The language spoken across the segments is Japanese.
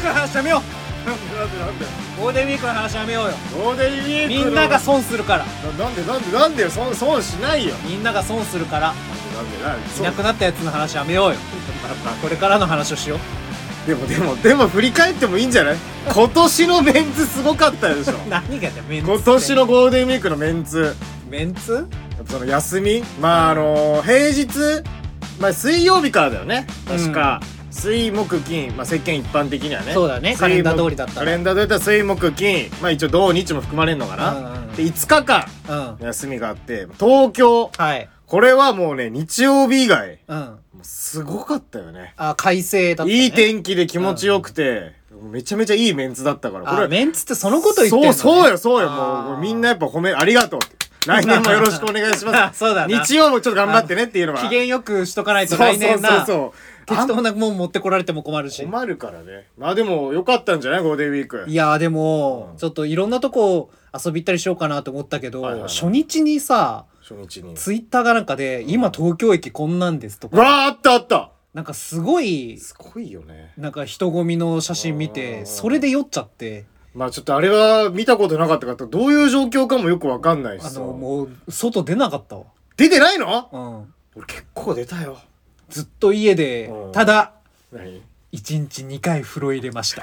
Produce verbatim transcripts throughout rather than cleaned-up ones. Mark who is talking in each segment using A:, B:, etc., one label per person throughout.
A: の話やめよう。
B: なんでなんでなんで
A: ゴールデンウィークの話やめようよ。
B: ゴールデンウィークの
A: みんなが損するから。
B: ななんでなんでなんでよ、損損しないよ。
A: みんなが損するから。
B: なんでなんで
A: いなくなったやつの話やめようよ。これからの話をしよう。
B: でもでもでも振り返ってもいいんじゃない？今年のメンツすごかったでしょ。
A: 何がだよメンツって。
B: 今年のゴールデンウィークのメンツ、
A: メンツ？
B: やっぱその休み、まああの平日、まあ水曜日からだよね確か、うん、水木金、まあ世間一般的にはね、
A: そうだね、カレンダー通りだったら、
B: カレンダー通りだったら水木金、まあ一応土日も含まれるのかな、うんうん、でいつかかん休みがあって、東京、はい、これはもうね日曜日以外、うん、もうすごかったよね。
A: あ、快晴だったね。
B: いい天気で気持ちよくて、うん、めちゃめちゃいいメンツだったから。これ
A: メンツってそのこと言ってんのね。
B: そうそうよそうよ、もう、もうみんなやっぱ褒めありがとうって、来年もよろしくお願いします
A: そうだな、
B: 日曜もちょっと頑張ってねっていうのは
A: 機嫌よくしとかないと来年な。
B: そうそうそうそう、
A: 適当なもん持ってこられても困るし。
B: 困るからね。まあでも良かったんじゃないゴールデンウィーク。
A: いやーでも、うん、ちょっといろんなとこ遊び行ったりしようかなと思ったけど、はいはいはい、初日にさ、初日にツイッターがなんかで、今東京駅こんなんですとか、
B: わーあったあった、
A: なんかすごい
B: すごいよね、
A: なんか人混みの写真見てそれで酔っちゃって。
B: まあちょっとあれは見たことなかったからどういう状況かもよくわかんないしさ、
A: あのもう外出なかったわ。
B: 出てないの？
A: うん、俺
B: 結構出たよ。
A: ずっと家で、うん、ただ
B: 何
A: いちにちにかい風呂入れました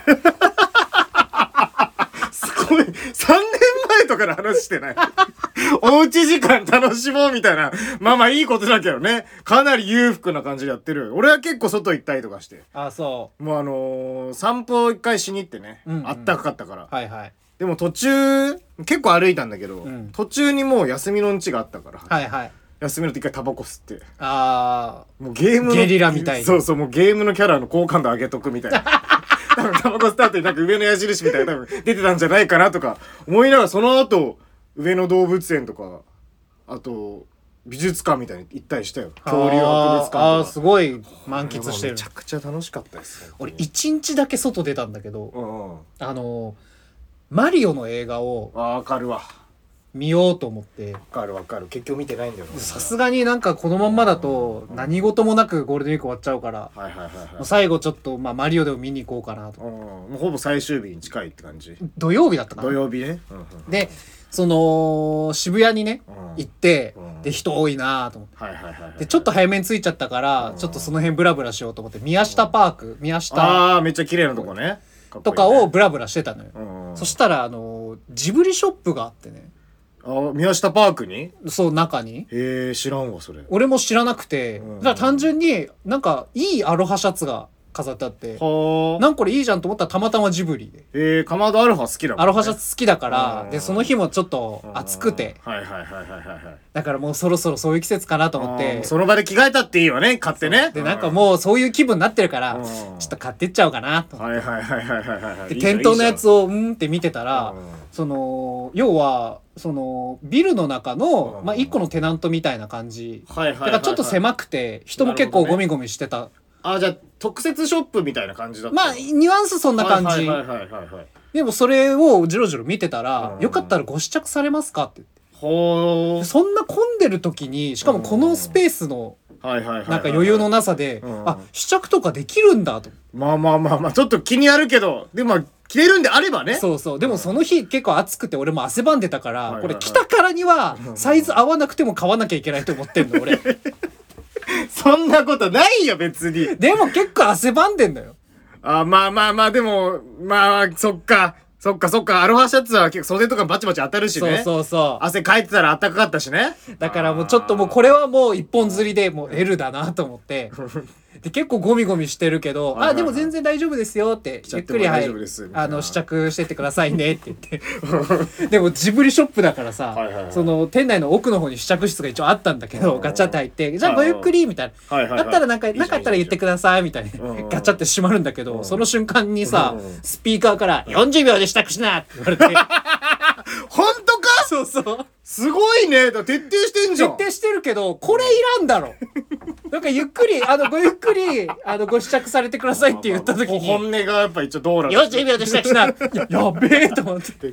B: すごいさんねんまえとかの話してないおうち時間楽しもうみたいな、まあまあいいことだけどね、かなり裕福な感じでやってる。俺は結構外行ったりとかして、
A: あ、そう
B: もうあのー、散歩一回しに行ってね、うんうん、あったかかったから、はいはい、でも途中結構歩いたんだけど、うん、途中にもう休みの家があったから、はいはい、休みの時一回タバコ吸って、ああ、もうゲームの
A: ゲリラみたいに、
B: そうそう、もうゲームのキャラの好感度上げとくみたいな多分タバコ吸った後になんか上の矢印みたいな多分出てたんじゃないかなとか思いながら、その後上野動物園とか、あと美術館みたいに行ったりしたよ。恐竜博物館とか。
A: ああ、すごい満喫してる。
B: めちゃくちゃ楽しかったです。
A: 俺一日だけ外出たんだけど、うん、あのマリオの映画を
B: わかるわ
A: 見ようと思って。
B: わかるわかる、結局見てないんだよ。
A: さすがになんかこのまんまだと何事もなくゴールデンウィーク終わっちゃうから、はいはいはいはい、もう最後ちょっと、まあ、マリオでも見に行こうかなと。
B: もうほぼ最終日に近いって感じ。
A: 土曜日だったかな。
B: 土曜日ね、うんうん、
A: でその渋谷にね、うん、行って、うん、で人多いなと思って、はいはいはいはい、でちょっと早めに着いちゃったから、うん、ちょっとその辺ブラブラしようと思って宮下パーク、うん、宮下、
B: ああめっちゃ綺麗なとこね
A: とかをブラブラしてたのよ、うん、そしたらあのジブリショップがあってね。
B: あ、宮下パークに？
A: そう、中に。
B: へえ、知らんわそれ。
A: 俺も知らなくて、うん、だから単純になんかいいアロハシャツが飾ってあって、はなんかこれいいじゃんと思ったらたまたまジブリで。
B: えー、かまどアロハ好きだもんね。
A: アロハシャツ好きだから、でその日もちょっと暑くて、
B: はいはいはいはいはいはい。
A: だからもうそろそろそういう季節かなと思って、
B: その場で着替えたっていいよね、買ってね。
A: でなんかもうそういう気分になってるから、ちょっと買ってっちゃおうかなと。
B: はいはいはいはいはいはい。
A: で店頭のやつをうんって見てたら、その要はそのビルの中のまあ一個のテナントみたいな感じ。だからちょっと狭くて人も結構ゴミゴミしてた。
B: あ、じゃあ特設ショップみたいな感じだった。
A: まあニュアンスそんな感じ。でもそれをジロジロ見てたら、よかったらご試着されますかって言って。ほー。そんな混んでる時に、しかもこのスペースのなんか余裕のなさで、あ、試着とかできるんだと。
B: まあまあまあまあちょっと気になるけど、でも着れるんであればね。
A: そうそう。でもその日結構暑くて俺も汗ばんでたから、これ着たからにはサイズ合わなくても買わなきゃいけないと思ってんの俺。
B: そんなことないよ別に。
A: でも結構汗ばんでんだよ。
B: あ、まあまあまあでもまあそっかそっかそっか、アロハシャツは結構袖とかバチバチ当たるしね。そうそうそう。汗かいてたら暖かかったしね。
A: だからもうちょっともうこれはもう一本釣りでもう L だなと思って。で結構ゴミゴミしてるけど、はいはいはい、あでも全然大丈夫ですよってゆっくり、はい、あの試着してってくださいねって言ってでもジブリショップだからさ、はいはいはい、その店内の奥の方に試着室が一応あったんだけどガチャって入ってじゃあごゆっくりみたいな、はいはいはい、だったらなんかなかったら言ってくださいみたいなガチャって閉まるんだけど、その瞬間にさスピーカーからよんじゅうびょうで支度しなって言われて
B: 本当か？
A: そうそう
B: すごいね。だ徹底してんじゃん。
A: 徹底してるけどこれいらんだろなんかゆっくりあのごゆっくりあのご試着されてくださいって言った時に
B: 本音がやっぱ一応道路
A: よんじゅうびょうで支度しなや, やべえと思って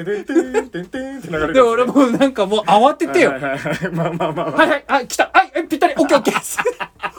A: で俺もなんかもう慌ててよ。はいはいはいまあまあまあ、はいはいあ来たはいぴったりオッケーオッケー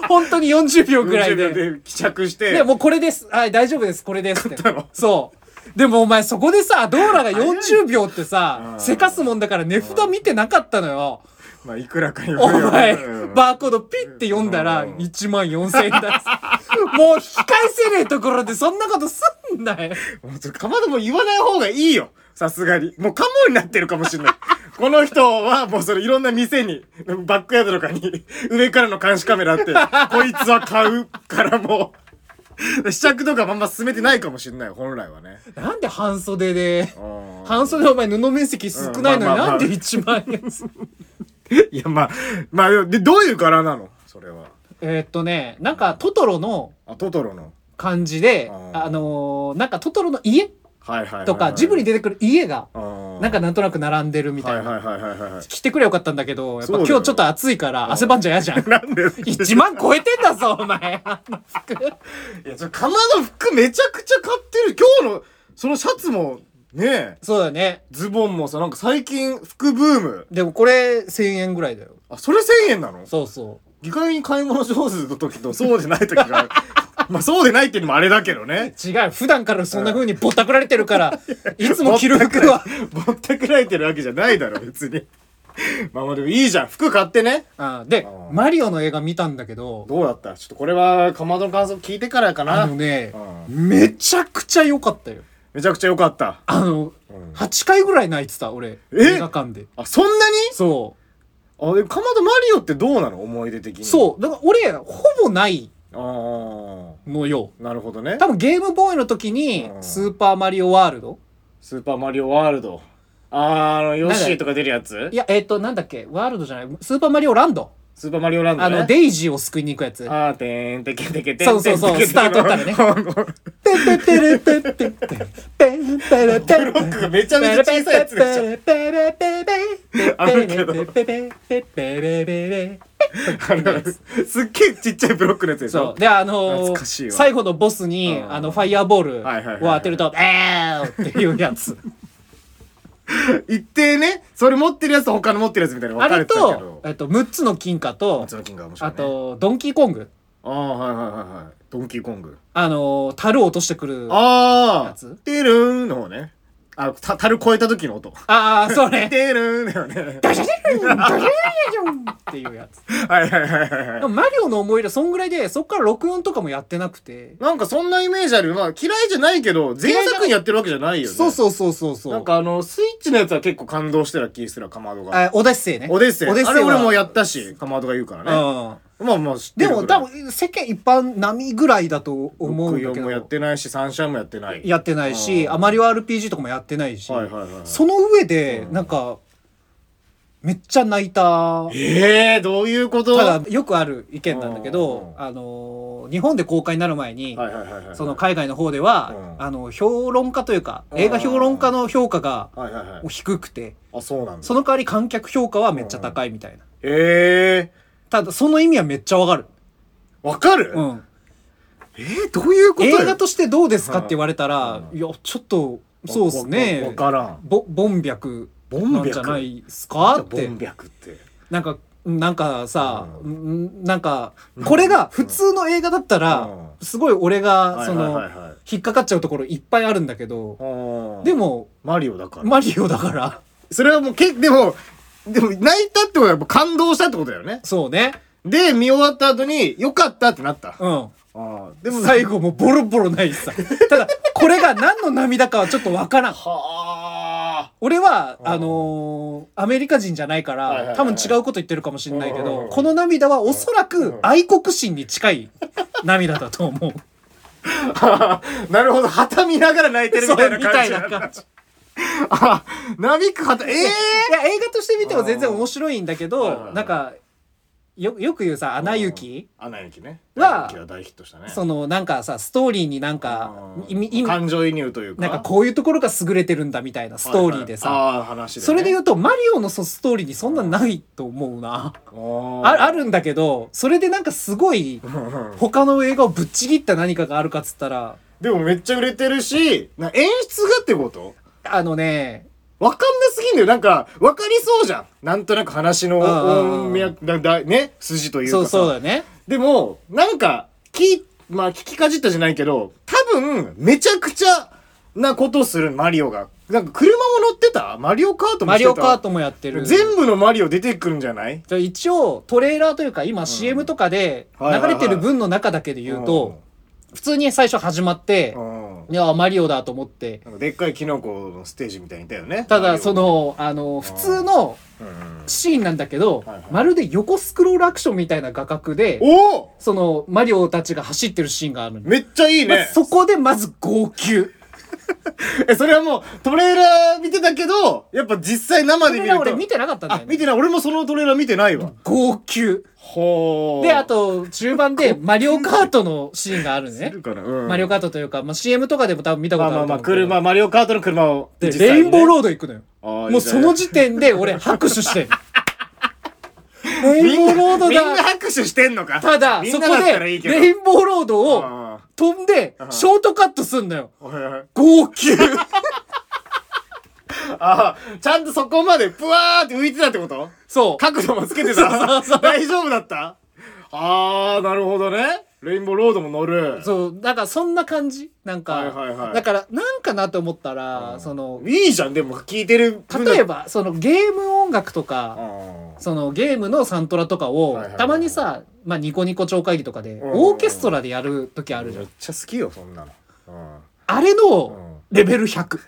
A: 本当によんじゅうびょうぐらいで。
B: よんじゅうびょうで帰着して。
A: で、もうこれです。はい、大丈夫です。これですって。そう。でもお前そこでさ、ドーラがよんじゅうびょうってさ、せかすもんだから値札見てなかったのよ。
B: まあ、いくらかに
A: お前、バーコードピッて読んだらいちまんよんせんえんだ。もう引き返せねえところでそんなことすんなよ。
B: かまども言わない方がいいよ。さすがに。もうカモになってるかもしれない。この人はもうそれいろんな店に、バックヤードとかに上からの監視カメラあって、こいつは買うからもう、試着とかあんま進めてないかもしれない、本来はね。
A: なんで半袖で、半袖お前布面積少ないのになんでいちまんえん
B: いや、まあ、まあ、で、どういう柄なのそれは。
A: えー、っとね、なんかトトロの、
B: あ、トトロの
A: 感じで、あのー、なんかトトロの家とか、ジブリに出てくる家が、なんかなんとなく並んでるみたいな。来てくれよかったんだけど、やっぱ今日ちょっと暑いから汗ばんじゃ嫌じゃん。
B: なんで ?
A: いちまん超えてんだぞ、お前。あの服。
B: いや、ちょ、かまど服めちゃくちゃ買ってる。今日の、そのシャツも、ねえ。
A: そうだね。
B: ズボンもさ、なんか最近服ブーム。
A: でもこれせんえんぐらいだよ。
B: あ、それせんえんなの？
A: そうそう。
B: 意外に買い物上手の時とそうでない時がある。まあそうでないっていうのもあれだけどね。
A: 違う。普段からそんな風にぼったくられてるから、いつも着る服は。
B: ぼったくられてるわけじゃないだろ、別に。まあまあでもいいじゃん。服買ってね。
A: あで、マリオの映画見たんだけど。
B: どうだった？ちょっとこれはかまどの感想聞いてからかな。
A: あのね、めちゃくちゃ良かったよ。
B: めちゃくちゃ良かった。
A: あの、うん、はちかいぐらい泣いてた、俺。映画館で。
B: あ、そんなに？
A: そう。
B: あ、で、かまどマリオってどうなの？思い出的に。
A: そう。だから俺、ほぼない
B: の
A: よ。
B: なるほどね。
A: 多分ゲームボーイの時に、スーパーマリオワールド
B: スーパーマリオワールド。あー、あの、ヨッシーとか出るやつ？
A: いや、えっと、なんだっけ、ワールドじゃない、スーパーマリオランド。
B: スーパーマリオランドね。
A: あの、デイジーを救いに行くやつ。
B: あー、てーんてけてけて
A: ん。そうそうそう、スタートからね。ペペペレペペペペペペレペ
B: ブロックがめちゃめちゃ小さいやつでしょ。
A: ペレペペ
B: あるけど。
A: ペペペペレペレ
B: すっげえちっちゃいブロックのやつでしょ。
A: そう。で、あのー、最後のボスに、あの、ファイヤーボールを当てると、えーっていうやつ。
B: 一定ね、それ持ってるやつと他の持ってるやつみたいな分かれてたけど。
A: あれと、えっと、むっつの金貨と、
B: むっつの金貨面白いね。
A: あと、ドンキーコング。
B: ああ、はいはいはいはい。ドンキーコング。
A: あのー、樽を落としてくるやつ。
B: ああ、テルーンの方ね。あ、た、樽超えた時の音。
A: ああ、それ。
B: テルーンだよね。
A: ダシャシャルンダシャシャシャンっていうやつ。
B: はいはいはいはい。
A: マリオの思い出そんぐらいで、そっから録音とかもやってなくて。
B: なんかそんなイメージある。まあ嫌いじゃないけど、前作にやってるわけじゃないよね。
A: そうそうそうそうそう。
B: なんかあの、スイッチのやつは結構感動してた気するかまどが。
A: あ、オデッセイね。
B: オデッセイ。
A: オデッセイ。
B: あれ俺もやったし、かまどが言うからね。
A: うん。
B: まあまあ知ってる。
A: でも多分世間一般並みぐらいだと思うんだけど。
B: ろくよんもやってないし、サンシャインもやってない。
A: やってないし、あマリオ アールピージー とかもやってないし。
B: はいはいはい。
A: その上で、なんか、めっちゃ泣いた。
B: ええー、どういうこと？
A: ただ、よくある意見なんだけど、あのー、日本で公開になる前に、その海外の方では、うん、あの、評論家というか、映画評論家の評価が低くて、
B: あ、そうなんだ。
A: その代わり観客評価はめっちゃ高いみたいな。
B: ええー。
A: ただ、その意味はめっちゃわかる。
B: わかる？
A: うん。
B: えー、どういうこと？
A: 映画としてどうですかって言われたら、いや、ちょっと、そうっすね。
B: わからん。
A: ぼ、ボン白なんじゃないっすかって。
B: ボン白って。
A: なんか、なんかさ、うん、なんか、これが普通の映画だったら、すごい俺が、その、引っかかっちゃうところいっぱいあるんだけど、でも、
B: マリオだから。
A: マリオだから。
B: それはもうけ、でも、でも泣いたってことはやっぱ感動したってことだよね。
A: そうね。
B: で、見終わった後に、よかったってなった。
A: うん。あでも最後もボロボロないしさ。ただ、これが何の涙かはちょっとわからん。はあ。俺は、あのー、アメリカ人じゃないから、多分違うこと言ってるかもしれないけど、この涙はおそらく愛国心に近い涙だと思う。
B: なるほど。旗見ながら泣いてるみたいな感じ。みたいな感じ。あ、なびく旗、ええー、い
A: や、映画として見ても全然面白いんだけど、なんか、よ、よく言うさ、アナ雪
B: アナ雪ね。
A: は、
B: 大ヒットしたね。
A: その、なんかさ、ストーリーになんか、
B: 感情移入というか。
A: なんかこういうところが優れてるんだみたいなストーリーでさ。
B: ああ、話で。
A: それで言うと、マリオのストーリーにそんなないと思うな。あ、あるんだけど、それでなんかすごい、他の映画をぶっちぎった何かがあるかっつったら。
B: でもめっちゃ売れてるし、な演出がってこと？
A: あのね、
B: わかんなすぎんだよ。なんか、わかりそうじゃん。なんとなく話の音脈、だ、だ、ね、筋というかさ。
A: そうそうだね。
B: でもなんかきまあ聞きかじったじゃないけど多分めちゃくちゃなことするマリオがなんか車も乗ってたマリオカートもしてた
A: マリオカートもやってる
B: 全部のマリオ出てくるんじゃない？
A: じゃあ一応トレーラーというか今 シーエム とかで流れてる分の中だけで言うと普通に最初始まっていやマリオだと思って
B: なんかでっかいキノコのステージみたいにいたよね。
A: ただそのあの普通のシーンなんだけどまるで横スクロールアクションみたいな画角で
B: お
A: そのマリオたちが走ってるシーンがある
B: めっちゃいいね、
A: まあ、そこでまず号泣
B: えそれはもうトレーラー見てたけどやっぱ実際生で見ると
A: 俺見てなかったんだよね。
B: あ見てない俺もそのトレーラー見てないわ。
A: 号泣
B: ほー
A: であと中盤でマリオカートのシーンがあるね
B: かな、うん、
A: マリオカートというか、まあ、シーエム とかでも多分見たことあると思うけど、
B: まあまあまあ車マリオカートの車を
A: で、ね、レインボーロード行くのよ。
B: も
A: うその時点で俺拍手してんのレインボーロードだ
B: みんな拍手してんのか。
A: ただそこでレインボーロードを飛んでショートカットすんのよ。号泣
B: ああちゃんとそこまでプワーって浮いてたってこと？
A: そう
B: 角度もつけてた大丈夫だった？ああなるほどね。レインボーロードも乗る。
A: そうだからそんな感じなんか、
B: はいはいはい、
A: だからなんかなと思ったら、うん、その
B: いいじゃんでも聴いてる
A: 例えばそのゲーム音楽とかそのゲームのサントラとかを、はいはいはい、たまにさ、まあ、ニコニコ超会議とかで、うん、オーケストラでやる時あるじゃん。
B: めっちゃ好きよそんなの、うん、
A: あれのレベルひゃく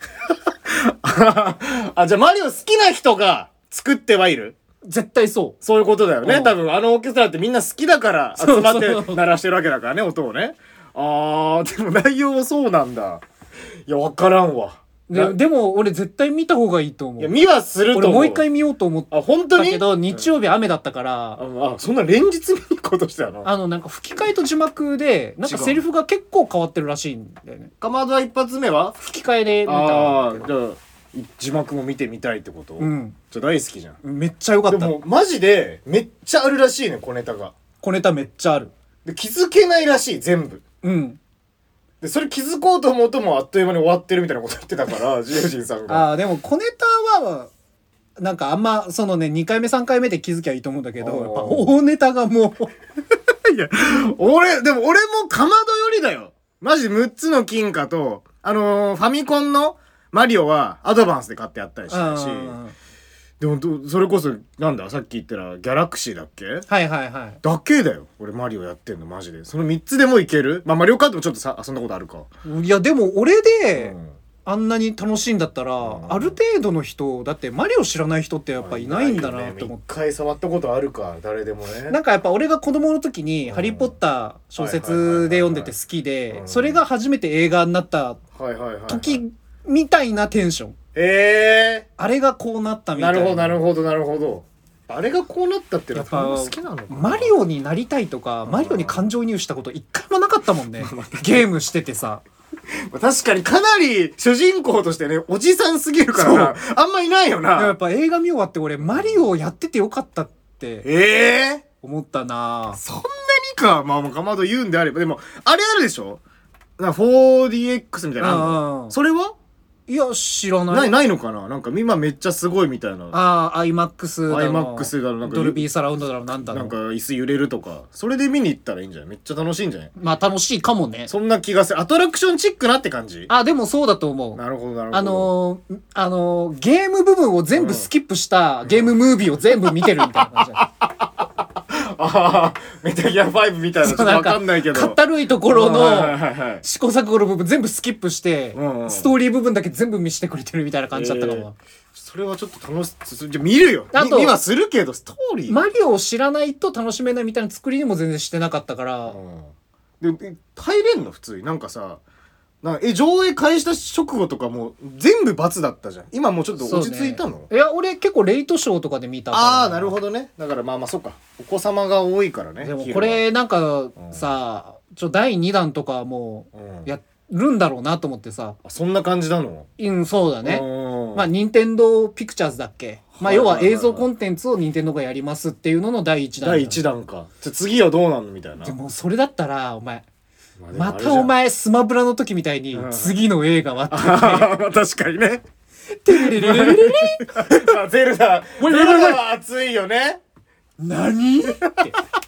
B: あじゃあマリオ好きな人が作ってはいる？
A: 絶対そう
B: そういうことだよね。多分あのオーケストラってみんな好きだから集まって鳴らしてるわけだからね音をね。あーでも内容もそうなんだ。いや分からんわ。
A: で, でも俺絶対見た方がいいと思う。
B: いや見はすると思う。
A: 俺もう一回見ようと思った
B: あ本当に
A: けど日曜日雨だったから、
B: うん、あ, あそんな連日見に行こうとしてたの？
A: あのなんか吹き替えと字幕でなんかセリフが結構変わってるらしいんだよね。
B: かまどは一発目は
A: 吹き替えで見たんだけど。
B: あじゃあ字幕も見てみたいってこと？
A: うん。
B: じゃあ大好きじゃん。
A: めっちゃ良かった。
B: でもマジでめっちゃあるらしいね小ネタが。
A: 小ネタめっちゃある。
B: で気づけないらしい全部。
A: うん。
B: でそれ気づこうと思うともうあっという間に終わってるみたいなこと言ってたからジュージンさんが。
A: あでも小ネタはなんかあんまそのねにかいめさんかいめで気づきゃいいと思うんだけどやっぱ大ネタがもう
B: いや俺でも俺もかまどよりだよマジでむっつの金貨とあのー、ファミコンのマリオはアドバンスで買ってやったりしたしでもそれこそなんださっき言ったらギャラクシーだっけ？
A: はいはいはい
B: だけだよ俺マリオやってんのマジでそのみっつでもいける？まあマリオカートもちょっとさ遊んだことあるか。
A: いやでも俺で、うんあんなに楽しいんだったら、うん、ある程度の人だってマリオ知らない人ってやっぱいないんだなって思って、ね、
B: 一回触ったことあるか誰でもね。なん
A: かやっぱ俺が子供の時に、うん、ハリーポッター小説で読んでて好きでそれが初めて映画になった時みたいなテンション。
B: えー、
A: あれがこうなったみたいな。
B: なるほどなるほどなるほど。あれがこうなったっていうのは好きなのかな。
A: マリオになりたいとかマリオに感情移入したこと一回もなかったもんねゲームしててさ
B: 確かにかなり主人公としてねおじさんすぎるからなあんまいないよな。
A: やっぱ映画見終わって俺マリオやっててよかったって
B: ええ
A: 思ったな、
B: えー、そんなにか。まあかまど言うんであればでもあれあるでしょな フォーディーエックス みたいなのそれはい
A: や知らない
B: ないないのかな。なんか今めっちゃすごいみたいな。
A: ああ アイマックス だの
B: アイマックス だのなんか
A: ドルビーサラウンドだのなんだろ
B: なんか椅子揺れるとかそれで見に行ったらいいんじゃない？めっちゃ楽しいんじゃない？
A: まあ楽しいかもね。
B: そんな気がする。アトラクションチックなって感じ。
A: あでもそうだと思う。
B: なるほどなるほど。
A: あのー、あのー、ゲーム部分を全部スキップしたゲームムービーを全部見てるみたいな感じだ
B: ああメタルギアファイブみたいなちょっと分かんないけど
A: かったるいところの試行錯誤の部分全部スキップして、うんうん、ストーリー部分だけ全部見せてくれてるみたいな感じだったかも、えー、
B: それはちょっと楽しじゃ見るよ。あと今するけどストーリー
A: マリオを知らないと楽しめないみたいな作りにも全然してなかったから、
B: うん、で入れんの普通になんかさなんかえ上映開始した直後とかもう全部罰だったじゃん。今もうちょっと落ち着いたの？
A: ね、いや俺結構レイトショーとかで見たから。
B: ああなるほどね。だからまあまあそっかお子様が多いからね。
A: でもこれなんかさ、うん、ちょだいにだんとかもうやるんだろうなと思ってさ、
B: うん、そんな感じなの？
A: うんそうだね。まあ任天堂ピクチャーズだっけ、まあ要は映像コンテンツを任天堂がやりますっていうののだいいちだん
B: だいいちだんか。じゃ次はどうなんのみたいな。
A: でもそれだったらお前またお前スマブラの時みたいに次の映画はって
B: ね、うん、確かにね
A: テレレレレレレ
B: ゼルダゼルダは熱いよね
A: 何って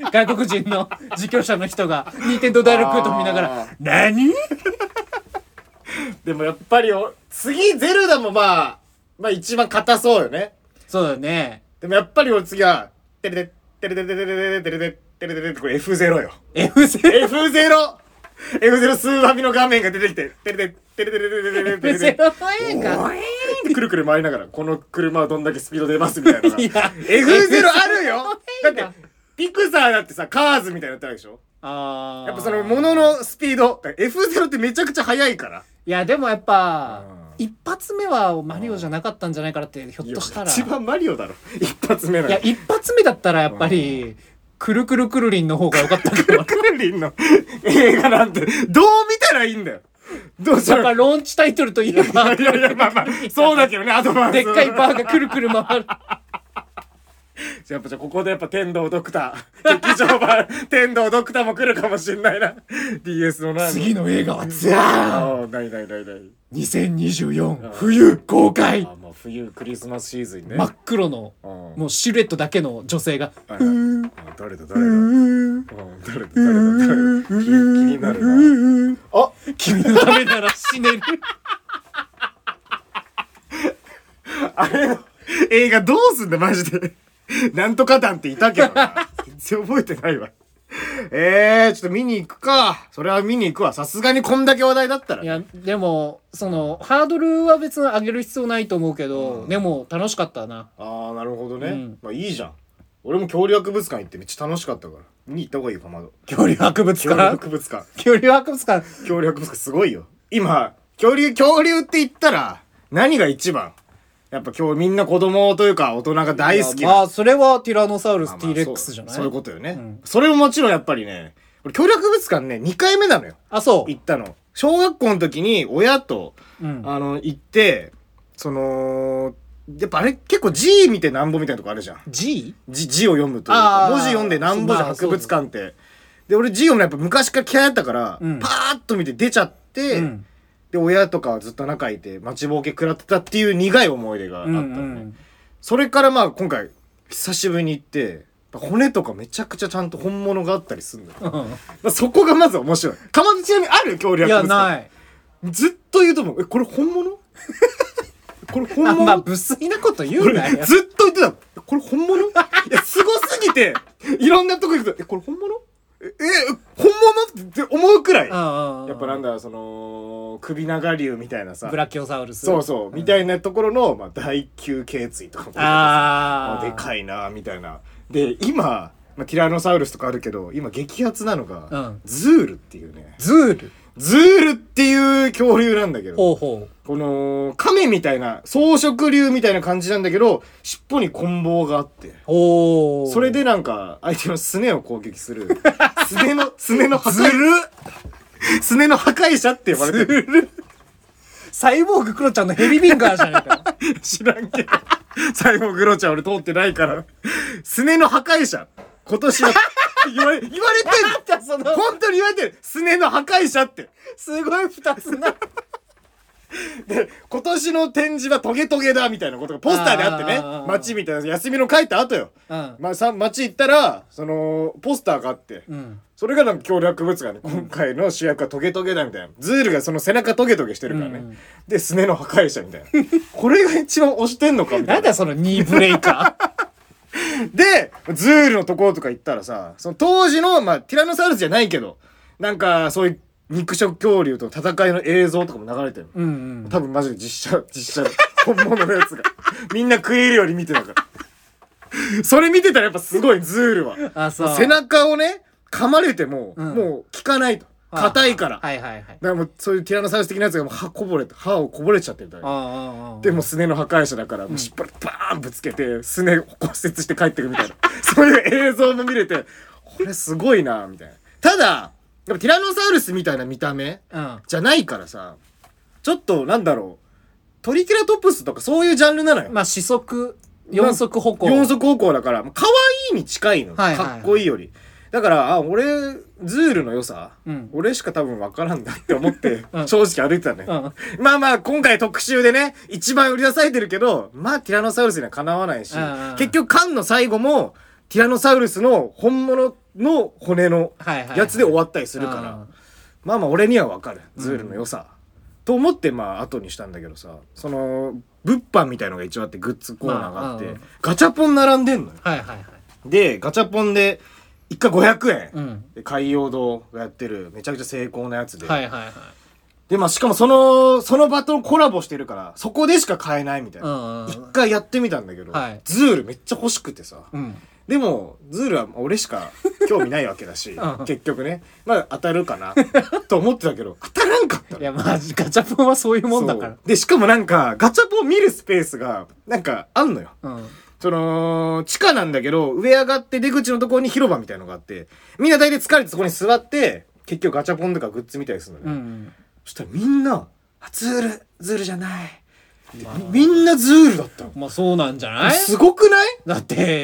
A: 外国人の実況者の人がニンテンドーダイレクト見ながら「何?」
B: でもやっぱり次ゼルダもまあまあ一番硬そうよね。
A: そうだね。
B: でもやっぱり俺次はテレテテレテテテテテテテテテレテテテこれ エフゼロ よ。
A: エフゼロ
B: エフゼロ エフゼロ スーファミの画面が出てきてテレテテレテテテテテテテテ
A: エフゼロの映画
B: ってくるくる回りながらこの車はどんだけスピード出ますみたいなのが エフゼロ あるよ。だってピクサーだってさカーズみたいなのやってるでしょ。
A: あ
B: やっぱそのもののスピード エフゼロ ってめちゃくちゃ速いから。
A: いやでもやっぱ一発目はマリオじゃなかったんじゃないかなってひょっとしたら
B: 一番マリオだろ一発目なの。
A: いや一発目だったらやっぱりくるくるくるりんの方が良かったかも。
B: クルリンの映画なんてどう見たらいいんだよ。どう
A: やっぱローンチタイトルといえば
B: いやいやまあまあそうだけどねアドバンス
A: でっかいバーがくるくる回る。
B: じゃあやっぱじゃあここでやっぱ天道ドクター劇場版天道ドクターも来るかもしんないな。 ディーエス のな
A: 次の映画はザーン
B: ああないないないない
A: にせんにじゅうよん冬公開。
B: あまあ冬クリスマスシーズンね。
A: 真っ黒のもうシルエットだけの女性が
B: はいはい、あ誰だ誰だうん誰だ誰だ誰だ気気になるなあ
A: 君のためなら死ねる。
B: あれの映画どうすんだマジで。なんとか団っていたけどな全然覚えてないわ。えー、ちょっと見に行くか。それは見に行くわ。さすがにこんだけ話題だったら、ね、
A: いやでもそのハードルは別に上げる必要ないと思うけど、うん、でも楽しかったな。
B: ああなるほどね、うん、まあいいじゃん。俺も恐竜博物館行ってめっちゃ楽しかったから見に行った方がいいよかまど。
A: 恐竜博物館
B: 恐竜博物館
A: 恐竜博物館
B: 恐竜博物館すごいよ。今恐竜恐竜って言ったら何が一番やっぱ今日みんな子供というか大人が大好きな。
A: まあそれはティラノサウルス T レックスじゃない。
B: そういうことよね、うん、それももちろんやっぱりね俺恐竜博物館ねにかいめなのよ。
A: あそう
B: 行ったの小学校の時に親と、うん、あの行ってそのやっぱあれ結構字見てなんぼみたいなとこあるじゃん。
A: 字
B: 字字を読むというか文字読んでなんぼじゃん博物館って。で俺字読むのやっぱ昔から嫌いだったから、うん、パーッと見て出ちゃって、うん、で親とかはずっと仲いて待ちぼうけ食らってたっていう苦い思い出があったのね、うんうん、それからまあ今回久しぶりに行って骨とかめちゃくちゃちゃんと本物があったりするんだよ、うん、まあそこがまず面白い。かまどちなみにある恐竜博物館。いやないずっと言うと思う。えこれ本物これ本物。
A: あまあ無粋なこと言うなよ。
B: ずっと言ってたこれ本物いやすごすぎていろんなとこ行くとえこれ本物え本物って思うくらいやっぱなんだその首長竜みたいなさ
A: ブラキオサウルス
B: そうそう、うん、みたいなところの、まあ、第九頸椎とかもあでかいなみたいな。で今、まあ、ティラノサウルスとかあるけど今激アツなのが、うん、ズールっていうね
A: ズール
B: ズールっていう恐竜なんだけど
A: ほうほう
B: この亀みたいな草食竜みたいな感じなんだけど尻尾に棍棒があっておそれでなんか相手のすねを攻撃するすねのすねの破壊すねの破壊者って呼ばれてる
A: サイボーグクロちゃんのヘビビンガーじゃないか
B: 知らんけどサイボーグクロちゃん俺通ってないからすねの破壊者今年は言われ、言われてる本当に言われてるすねの破壊者って
A: すごい二つな
B: で今年の展示はトゲトゲだみたいなことがポスターであってね街みたいな休みの書いた後よ、うん、まあさ街行ったらそのポスターがあって、うん、それがなんか恐竜博物館ね、うん、今回の主役はトゲトゲだみたいなズールがその背中トゲトゲしてるからね、うん、で、すねの破壊者みたいなこれが一番推してんのかみたいな
A: なんだそのニーブレイカ
B: ーで、ズールのところとか行ったらさその当時の、まあ、ティラノサウルスじゃないけどなんかそういう肉食恐竜と戦いの映像とかも流れてる、うんうん、多分マジで実写実写本物のやつがみんな食えるように見てたからそれ見てたらやっぱすごいズールはあそう背中をね噛まれても、うん、もう効かないと硬いから、
A: はいはいはい、だ
B: からもうそういうティラノサウルス的なやつがもう歯こぼれて歯をこぼれちゃってるみたいなでもすねの破壊者だからもうしっぱりバーンぶつけてすね骨折して帰ってくみたいなそういう映像も見れてこれすごいなみたいな。ただやっぱティラノサウルスみたいな見た目、うん、じゃないからさちょっとなんだろうトリケラトプスとかそういうジャンルなのよ。
A: まあ四足四足歩行
B: 四足歩行だから可愛いに近いの、はいはいはい、かっこいいよりだからあ俺ズールの良さ、うん、俺しか多分分からんだって思って正直歩いてたね、うん、まあまあ今回特集でね一番売り出されてるけどまあティラノサウルスにはかなわないし、うん、結局缶の最後もティラノサウルスの本物の骨のやつで終わったりするから、
A: はいはいはい、
B: まあまあ俺には分かるズールの良さ、うん、と思ってまあ後にしたんだけどさ、その物販みたいのが一応あってグッズコーナーがあって、まあうん、ガチャポン並んでんのよ、
A: はいはいはい、
B: でガチャポンでいっかいごひゃくえん、うん、で海洋堂がやってるめちゃくちゃ成功なやつで、
A: はいはいはい、
B: でまあしかもそのその場とコラボしてるからそこでしか買えないみたいな、一回やってみたんだけど、はい、ズールめっちゃ欲しくてさ、うん、でもズールは俺しか興味ないわけだし結局ねまあ当たるかなと思ってたけど当たらんかったの。
A: いやまあガチャポンはそういうもんだから。
B: でしかもなんかガチャポン見るスペースがなんかあんのよ、うん、その地下なんだけど上上がって出口のところに広場みたいのがあって、みんな大体疲れてそこに座って結局ガチャポンとかグッズ見たりするのね、うん、そしたらみんなズールズールじゃない、まあ、みんなズールだったの。
A: まあそうなんじゃない？
B: すごくない？
A: だって、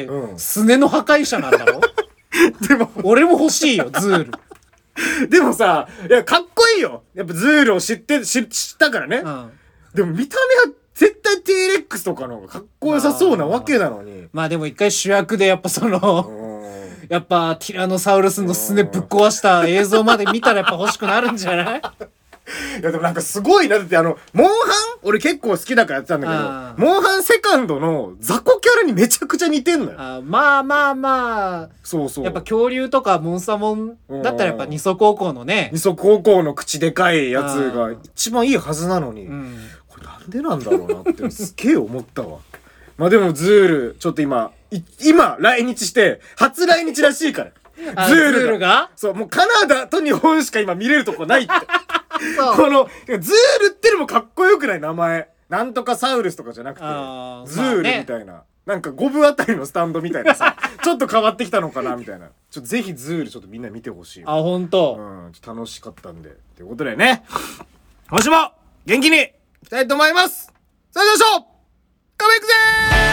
A: うん、スネの破壊者なんだろでも俺も欲しいよズール
B: でもさ、いやかっこいいよやっぱズールを知って知ったからね、うん、でも見た目は絶対 ティーレックス とかの方がかっこよさそうなわけなのに、
A: まあ、まあでも一回主役でやっぱそのやっぱティラノサウルスのすねぶっ壊した映像まで見たらやっぱ欲しくなるんじゃない？
B: いやでもなんかすごいな。だってあのモンハン俺結構好きだからやってたんだけど、モンハンセカンドの雑魚キャラにめちゃくちゃ似てんのよ。
A: あまあまあまあ
B: そうそう、
A: やっぱ恐竜とかモンスタモンだったらやっぱ二足高校のね、
B: 二足高校の口でかいやつが一番いいはずなのに、うん、これなんでなんだろうなってすげえ思ったわまあでもズールちょっと今今来日して初来日らしいからズールが, ズールがそうもうカナダと日本しか今見れるとこないってこのズールってのもかっこよくない名前、なんとかサウルスとかじゃなくてズールみたいな、まあね、なんかごぶあたりのスタンドみたいなさちょっと変わってきたのかなみたいな。ちょっとぜひズールちょっとみんな見てほしい。
A: あ本当。
B: うん、ちょっと楽しかったんでということでね、今週も元気にいきたいと思います。それではしょうカメいくぜ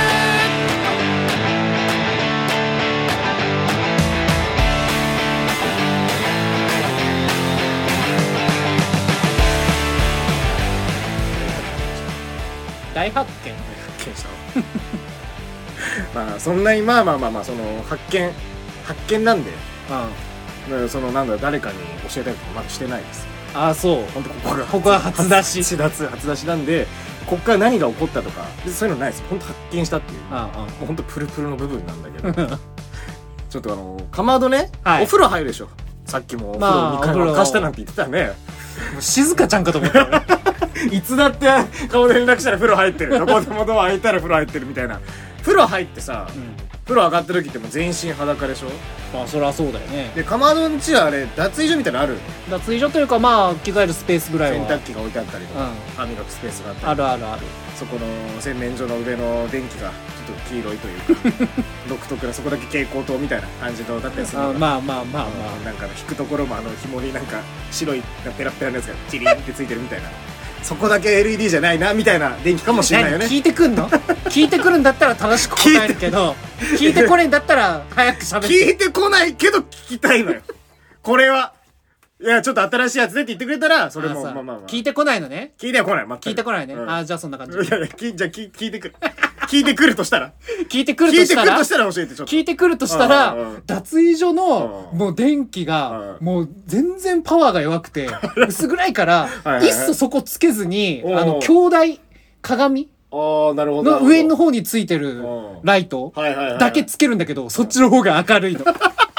A: 大発見
B: 発見したまあそんなにまあまあまあまあその発見発見なんで、うん、そのなんだ誰かに教えたりとかまだしてないです。
A: ああそう
B: 本当ここが
A: ここは初出し
B: 初初出しなんで、ここから何が起こったとかそういうのないです。本当発見したっていう、ああもう本当プルプルの部分なんだけどちょっとあのかまどね、はい、お風呂入るでしょ。さっきもお風呂にかい沸かしたなんて言ってたね。
A: もう静香ちゃんかと思ったよ
B: いつだって顔で連絡したら風呂入ってる、どこでもドア開いたら風呂入ってるみたいな。風呂入ってさ、うん、風呂上がった時ってもう全身裸でしょ。
A: まあそりゃそうだよね。
B: でかまどんちはあれ脱衣所みたいなのある？
A: 脱衣所というかまあ着替えるスペースぐらいは
B: 洗濯機が置いてあったりとか、うん、歯磨くスペースがあったり
A: あるあるある。
B: そこの洗面所の上の電気がちょっと黄色いというか独特なそこだけ蛍光灯みたいな感じのだったりするのが、
A: まあまあまあまあ
B: なんか引くところもあの紐になんか白いペラペラのやつがチリンってついてるみたいなそこだけ エルイーディー じゃないなみたいな電気かもしれないよね。
A: 聞いてくんの聞いてくるんだったら正しく答えるけど聞いてこないんだったら早く喋って。
B: 聞いてこないけど聞きたいのよこれはいやちょっと新しいやつでって言ってくれたらそれもまあまあまあ
A: 聞いてこないのね。
B: 聞いてこない、まあ、
A: 聞いてこないね、うん、あじゃあそんな感じ。い
B: やいやきじゃあ聞聞いてくる聞いてくるとしたら
A: 聞いてくるとしたら聞いてくる
B: としたら教えてちょっと
A: 聞いてくるとしたら脱衣所のもう電気がもう全然パワーが弱くて薄暗いからいっそそこつけずにあの兄弟鏡の上の方についてるライトだけつけるんだけどそっちの方が明るいの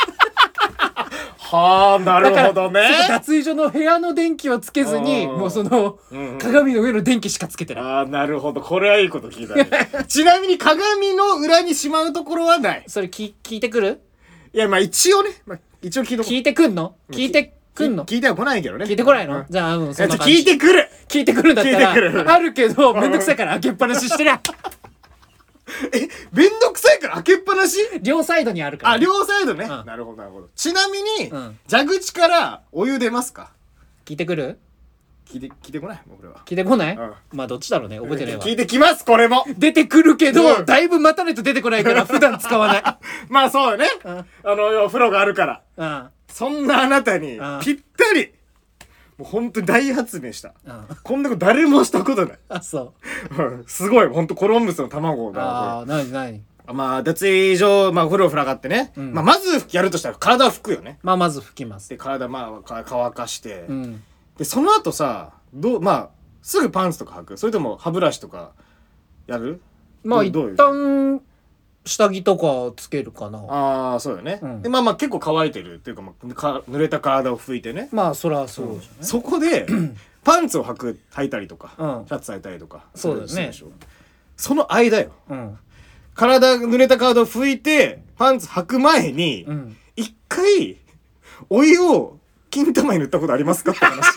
B: はあなるほどね。
A: 脱衣所の部屋の電気はつけずにもうその鏡の上の電気しかつけてない。
B: ああなるほど、これはいいこと聞いたねちなみに鏡の裏にしまうところはない。
A: それ聞聞いてくる？
B: いやまあ一応ね、まあ、一応聞いて
A: 聞いてくんの？聞いてくんの？
B: 聞いては来ないけどね。
A: 聞いてこないの？じゃあうんそんな感じ。
B: 聞いてくる
A: 聞いてくるんだったらあるけどめんどくさいから開けっぱなししてりゃ
B: え、めんどくさいから開けっぱなし？
A: 両サイドにあるから、
B: ね、あ、両サイドね、うん、なるほどなるほど。ちなみに、うん、蛇口からお湯出ますか？
A: 聞いてくる？
B: 聞いて、聞いてこないもうこれは。
A: 聞いてこない、うん、まあどっちだろうね、覚えてないわ。
B: 聞いてきますこれも
A: 出てくるけど、うん、だいぶ待たないと出てこないから普段使わない
B: まあそうよね、うん、あのお風呂があるから、うん、そんなあなたにぴったり、もう本当に大発明した、うん、こんなこと誰もしたことない。
A: あそう
B: すごい本当コロンブスの卵だ。
A: ああなになに
B: まあ脱衣所、まあお風呂風呂上がってね、うん、まあまずやるとしたら体を拭くよね。
A: まあまず拭きます。
B: で体まあ乾かして、うん、でその後さどうまあすぐパンツとか履く？それとも歯ブラシとかやる？
A: まあ一旦下着とかつけるかな。
B: ああそうよね、うん、でまあまあ結構乾いてるっていうか、まあ、か濡れた体を拭いてね。
A: まあそりゃそうじゃない、うん、
B: そこでパンツを履く履いたりとか、うん、シャツ履いたりとか
A: そうだね。
B: その間よ、
A: うん、
B: 体濡れた体を拭いてパンツ履く前に一、うん、回お湯を金玉に塗ったことありますかって話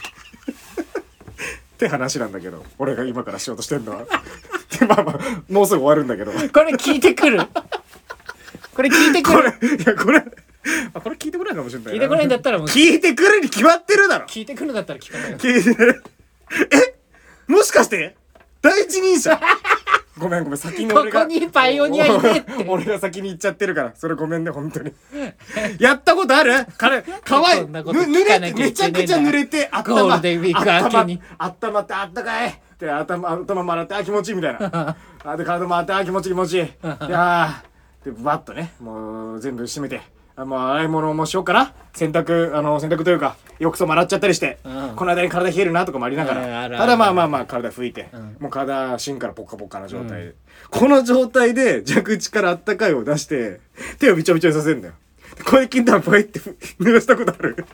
B: って話なんだけど、俺が今からしようとしてんのはでまあまあもうすぐ終わるんだけど、
A: これ聞いてくるこれ聞いてくる
B: これいやこれあこれ聞いてくれないかもしれない。
A: 聞いてくれないんだったらもう
B: 聞いてくるに決まってるだろ。
A: 聞いてくるんだったら聞かないよ。
B: 聞いてえもしかして第一人者ごめんごめん先に俺が
A: ここにパイオニアいねって
B: 俺が先に行っちゃってるからそれごめんね本当にやったことある？彼かわいい濡れてめちゃくちゃ濡れて
A: ゴールデンウィーク明けに
B: あったまってあったかいって頭頭洗ってあ気持ちいいみたいなあで体回ってあ気持ちいい気持ちいいであでバッとねもう全部閉めてあもう洗い物もしようかな洗濯あの洗濯というか浴槽も洗っちゃったりして、うん、この間に体冷えるなとかもありながら、うん、ただまあまあまあ体拭いて、うん、もう体芯からポッカポッカな状態で、うん、この状態で蛇口からあったかいを出して手をびちょびちょにさせるんだよ。これ金玉ポイって濡らしたことある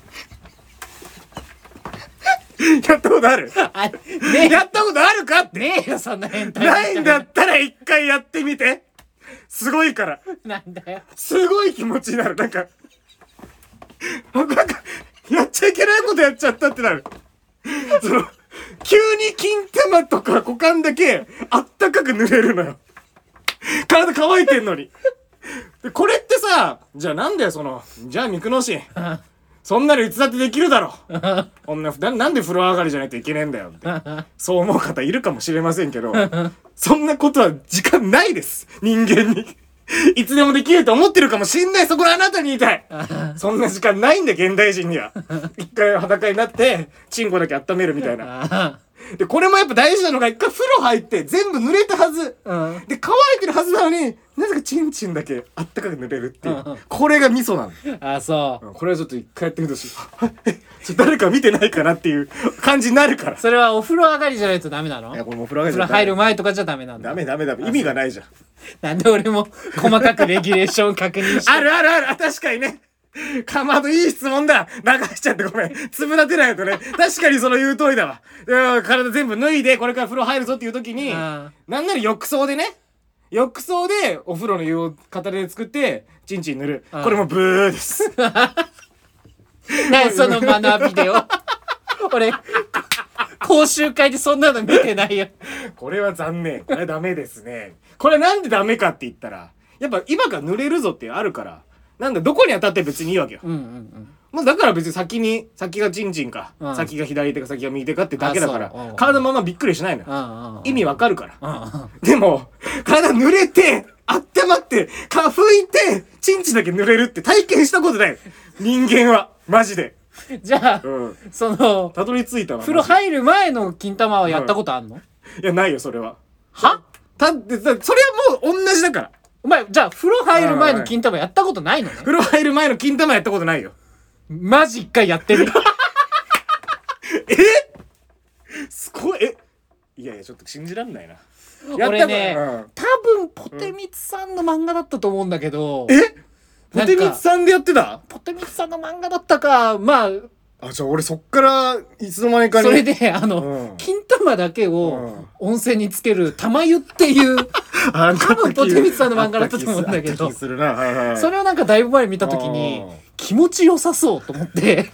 B: やったことあるあ、ね、やったことあるかって
A: ねえよそんな変態
B: ないんだったら一回やってみて。すごいから
A: なんだよ
B: すごい気持ちになる。なんかなんかやっちゃいけないことやっちゃったってなるその急に金玉とか股間だけあったかく濡れるのよ。体乾いてんのにでこれってさじゃあなんだよそのじゃあミクノシンそんなのいつだってできるだろこんなななんで風呂上がりじゃないといけねえんだよってそう思う方いるかもしれませんけどそんなことは時間ないです人間にいつでもできると思ってるかもしんない。そこのあなたに言いたいそんな時間ないんだ現代人には一回裸になってチンコだけ温めるみたいなでこれもやっぱ大事なのが一回風呂入って全部濡れたはず、うん、で乾いてるはずなのになぜかチンチンだけあったかく濡れるっていう、うん、これがミソなの。
A: あそう、
B: うん、これはちょっと一回やってみてほしいちょ誰か見てないかなっていう感じになるから。
A: それはお風呂上がりじゃないとダメなの？
B: いやこれもお風呂上がり
A: じゃ入る前とかじゃダメなんだ。
B: ダメダメダメ意味がないじゃん。
A: なんで俺も細かくレギュレーション確認して
B: あるあるある確かにねかまどいい質問だ流しちゃってごめん粒立てないとね確かにその言う通りだわ。体全部脱いでこれから風呂入るぞっていう時になんなら浴槽でね浴槽でお風呂の湯を片手で作ってチンチン塗る。これもブーです
A: 何そのマナービデオ俺講習会でそんなの見てないよ
B: これは残念。これはダメですね。これなんでダメかって言ったらやっぱ今から濡れるぞってあるからなんだどこに当たって別にいいわけよ、うんうんうんまあ、だから別に先に先がチンチンか、うん、先が左手か先が右手かってだけだから体のままびっくりしないのよ。意味わかるからでも体濡れてあったまってか拭いてチンチンだけ濡れるって体験したことない人間はマジで。
A: じゃあ、うん、その
B: たどり着いたわ。
A: 風呂入る前の金玉はやったことあんの？うん、
B: いやないよそれは。
A: は？
B: たってそれはもう同じだから。
A: お前じゃあ風呂入る前の金玉やったことないのね？
B: 風呂入る前の金玉やったことないよ。
A: マジ一回やってみ
B: えすごいえいやいやちょっと信じらんないな。
A: 俺ね、うん、多分ポテミツさんの漫画だったと思うんだけど、
B: うん、えポテミツさんでやってた？
A: ポテミツさんの漫画だったかまあ
B: あじゃあ俺そっからいつの間にかに
A: それであの、うん、金玉だけを温泉につける玉湯っていう多分ポテミツさんの漫画だったと思うんだけどそれをなんかだいぶ前に見た時に気持ちよさそうと思ってえー、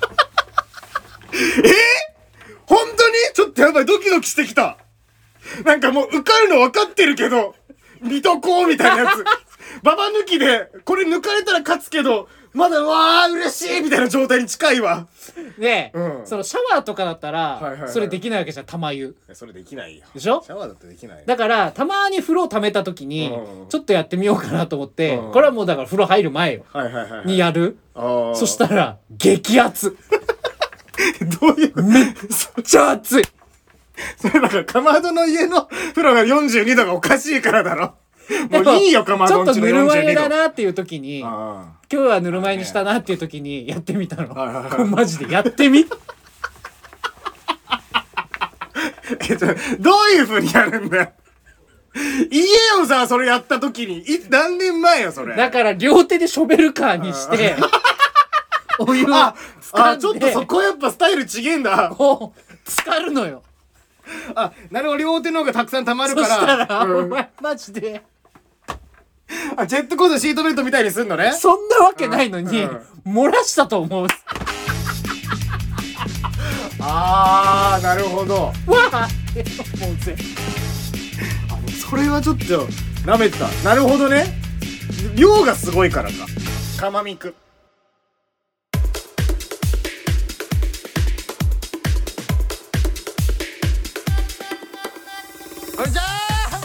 B: 本当にちょっとやばいドキドキしてきた。なんかもう受かるの分かってるけど見とこうみたいなやつババ抜きでこれ抜かれたら勝つけどまだわー嬉しいみたいな状態に近いわ。
A: ねえ、うん、そのシャワーとかだったら、はいはいはい、それできないわけじゃん玉湯。
B: それできないよ。
A: でしょ？
B: シャワーだってできないよ。
A: だからたまに風呂を溜めた時に、うん、ちょっとやってみようかなと思って、うん、これはもうだから風呂入る前よ、はいはいはいはい、にやる。そしたら激熱
B: どういう
A: めっちゃ熱い
B: それなんかかまどの家の風呂がよんじゅうにどがおかしいからだろもういいよかま
A: ちょっと
B: どんちの
A: ぬるま湯
B: よんじゅうにど。
A: だなっていう時に今日はぬるま湯にしたなっていう時にやってみたの、
B: はいはいはい
A: これマジでやってみ
B: えっとどういう風にやるんだよ。言えよさ、それやった時に。い何年前よそれ。
A: だから両手でショベルカーにしてお湯を
B: あ
A: 掴ん
B: あちょっとそ
A: で
B: こやっぱスタイルちげえんだ。
A: こう浸かるのよ。
B: あなるほど、両手の方がたくさん溜まる
A: そ
B: から
A: したら、
B: うん
A: お前マジで
B: あジェットコースターシートベルトみたいにすんのね。
A: そんなわけないのに、
B: うん
A: 漏らしたと思う。
B: あーなるほど。
A: わあもうぜ
B: それはちょっと舐めてた。なるほどね。量がすごいからか。かまみく。こんにちは。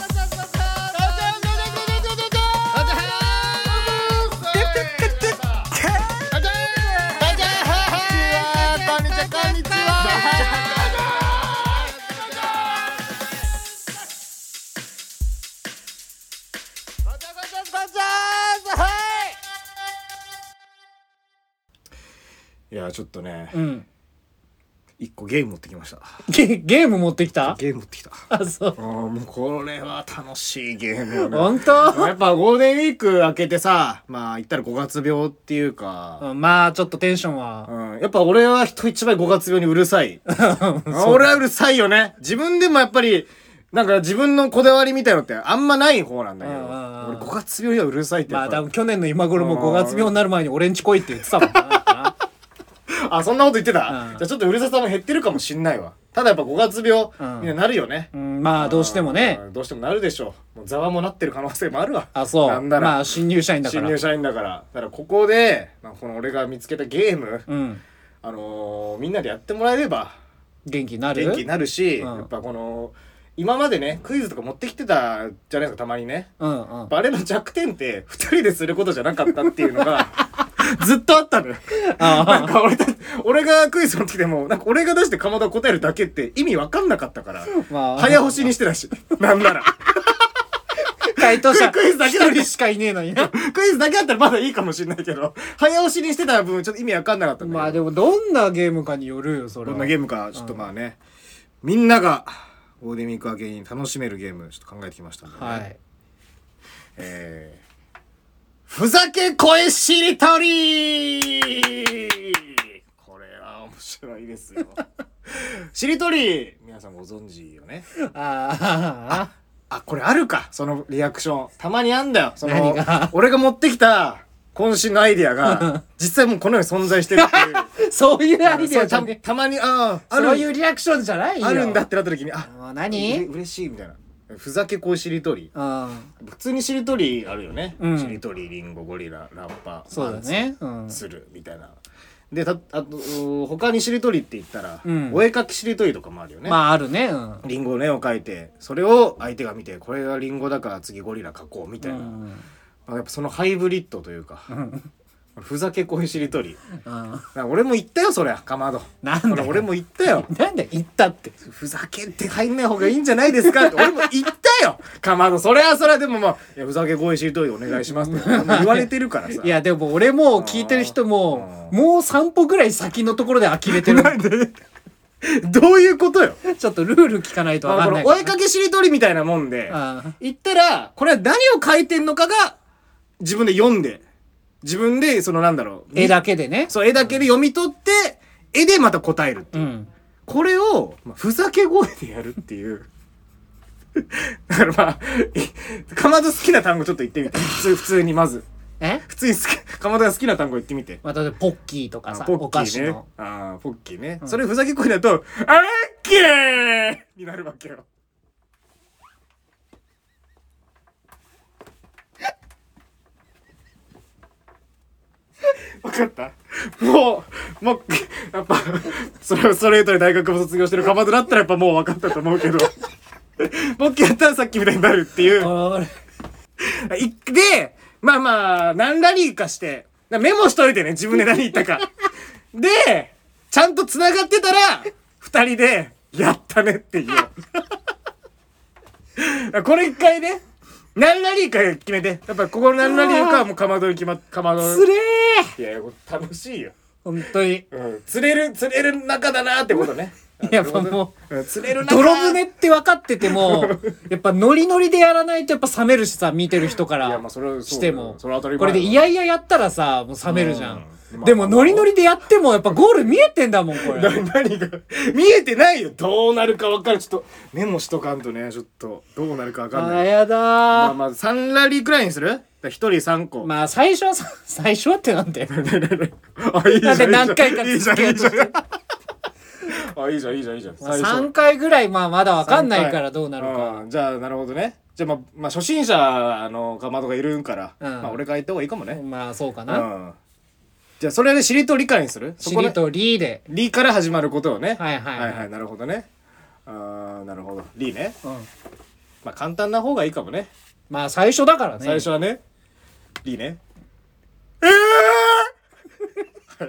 B: いやちょっとね、
A: うん
B: 一個ゲーム持ってきました。
A: ゲゲーム持ってきた。
B: ゲーム持ってきた。
A: あそう
B: あもうこれは楽しいゲームよね。
A: 本当。
B: やっぱゴールデンウィーク明けてさ、まあ言ったらごがつ病っていうか、
A: うんまあちょっとテンションは
B: うん、やっぱ俺は人一倍ごがつ病にうるさい。俺はうるさいよね。自分でもやっぱりなんか自分のこだわりみたいのってあんまない方なんだけど、
A: うんうんうん
B: 俺ごがつ病にはうるさいってやっぱ
A: まあ多分去年の今頃もごがつ病になる前に俺んち来いって言ってたもんな。
B: あそんなこと言ってた、
A: うん
B: じゃあちょっとうるささも減ってるかもしんないわ。ただやっぱごがつ病、
A: うん
B: みんななるよね。
A: うんまあどうしてもね。
B: うんどうしてもなるでしょう。もうざわもなってる可能性もあるわ。
A: あそう
B: なんなら
A: まあ新入社員だから
B: 新入社員だからだからここで、まあ、この俺が見つけたゲーム、
A: うん
B: あのーみんなでやってもらえれば
A: 元気になる
B: 元気になるし、
A: うん
B: やっぱこの今までねクイズとか持ってきてたじゃないですかたまにね。
A: うんうん
B: バレの弱点ってふたりですることじゃなかったっていうのがずっとあったのよ。なんか俺た俺がクイズの時でもなんか俺が出してかまどが答えるだけって意味わかんなかったから
A: まあ
B: 早押しにしてたしなんなら
A: 回答者
B: クイズだけだ
A: 一人しかいねえのにな。
B: クイズだけだったらまだいいかもしれないけど早押しにしてた分ちょっと意味わかんなかったんだけど、
A: まあでもどんなゲームかによるよそれは。
B: どんなゲームかちょっとまあね、みんながゴールデンウィーク明けに楽しめるゲームちょっと考えてきましたんでね、
A: はい
B: えー、ふざけ声しりとりこれは面白いですよしりとり皆さんご存知よね。
A: あ
B: あこれあるかそのリアクションたまにあんだよ。その
A: 何が
B: 俺が持ってきた渾身のアイディアが実際もうこの世に存在してるっていう
A: あそういうアイディアじゃ
B: そう
A: ね
B: たたまにああある
A: そういうリアクションじゃないよ。
B: あるんだってなった時にあ
A: もう
B: うれ
A: 何
B: 嬉しいみたいな。ふざけ声しりとり
A: うん
B: 普通にしりとりあるよね、
A: うん
B: しりとりリンゴゴリララッパ
A: そうだねうん
B: マンツするみたいな。でたあと他にしりとりって言ったら、
A: うん
B: お絵かきしりとりとかもあるよね、
A: まああるねうん
B: リンゴの絵を描いてそれを相手が見てこれがリンゴだから次ゴリラ描こうみたいな、
A: うん
B: まあやっぱそのハイブリッドというか、
A: うん
B: ふざけ声しりとり
A: うん
B: なんか俺も言ったよそりゃかまど
A: なんだよ
B: ほら俺も言ったよ
A: なんで言ったって
B: ふざけって入んない方がいいんじゃないですかって俺も言ったよかまどそれはそれはでもまあいやふざけ声しりとりお願いしますって言われてるからさ
A: いやでも俺も聞いてる人も
B: うん
A: もうさん歩ぐらい先のところで呆れてる
B: なんでどういうことよ。
A: ちょっとルール聞かないと分
B: まあ
A: かんない
B: このお絵かけしりとりみたいなもんで
A: あ
B: 言ったらこれは何を書いてんのかが自分で読んで自分でそのなんだろう
A: 絵だけでね
B: そう絵だけで読み取って絵でまた答えるっていう、
A: うん
B: これを、まあ、ふざけ声でやるっていうだからまあかまど好きな単語ちょっと言ってみて普通普通にまず
A: え
B: 普通に好きかまどが好きな単語言ってみて
A: またでポッキーとかさ
B: あポ
A: お
B: ッキーね
A: 菓子の
B: あーポッキーね、
A: うん
B: それふざけ声だと「あっけー!」になるわけよ。分かったもうもうやっぱそれをストレートで大学も卒業してるかまどだったらやっぱもう分かったと思うけどポッキーやったらさっきみたいになるっていう
A: あれ
B: いでまあまあ何ラリーかしてメモしといてね自分で何言ったかでちゃんと繋がってたら二人でやったねっていうこれ一回ね何々か決めて。やっぱここの何々かはもうかまどに決まっ、かまど。
A: つれ
B: ー。いや、楽しいよ。
A: 本当に。
B: うん。釣れる、釣れる仲だなーってことね。
A: やっぱも
B: う、釣れる仲。
A: 泥船って分かってても、やっぱノリノリでやらないとやっぱ冷めるしさ、見てる人からしても。これでいやいややったらさ、もう冷めるじゃん。でもノリノリでやってもやっぱゴール見えてんだもん、これ。
B: 何が見えてないよ。どうなるか分かる。ちょっとメモしとかんとね、ちょっとどうなるか分かんない。
A: あ、やだー。
B: まあまあさんラリーくらいにする？ひとりさんこ。
A: まあ最初はさ、最初はってなんで
B: あ、いいじゃん。
A: だって何回か付き合いとして。
B: あ、いいじゃんいいじゃんいいじゃん。
A: さんかいぐらい、まあまだ分かんないからどうなるか。
B: じゃあなるほどね。じゃあまあ、まあ初心者のかまどがいるんから、まあ俺が言った方がいいかもね。
A: まあそうかな。
B: じゃあそれでしりとりからにする？
A: しりとりで。
B: りから始まることをね。
A: はいはい
B: はいはい、なるほどね。ああ、なるほど。りね。まあ簡単な方がいいかもね。
A: まあ最初だからね。
B: 最初はね。りね。ええ。はい。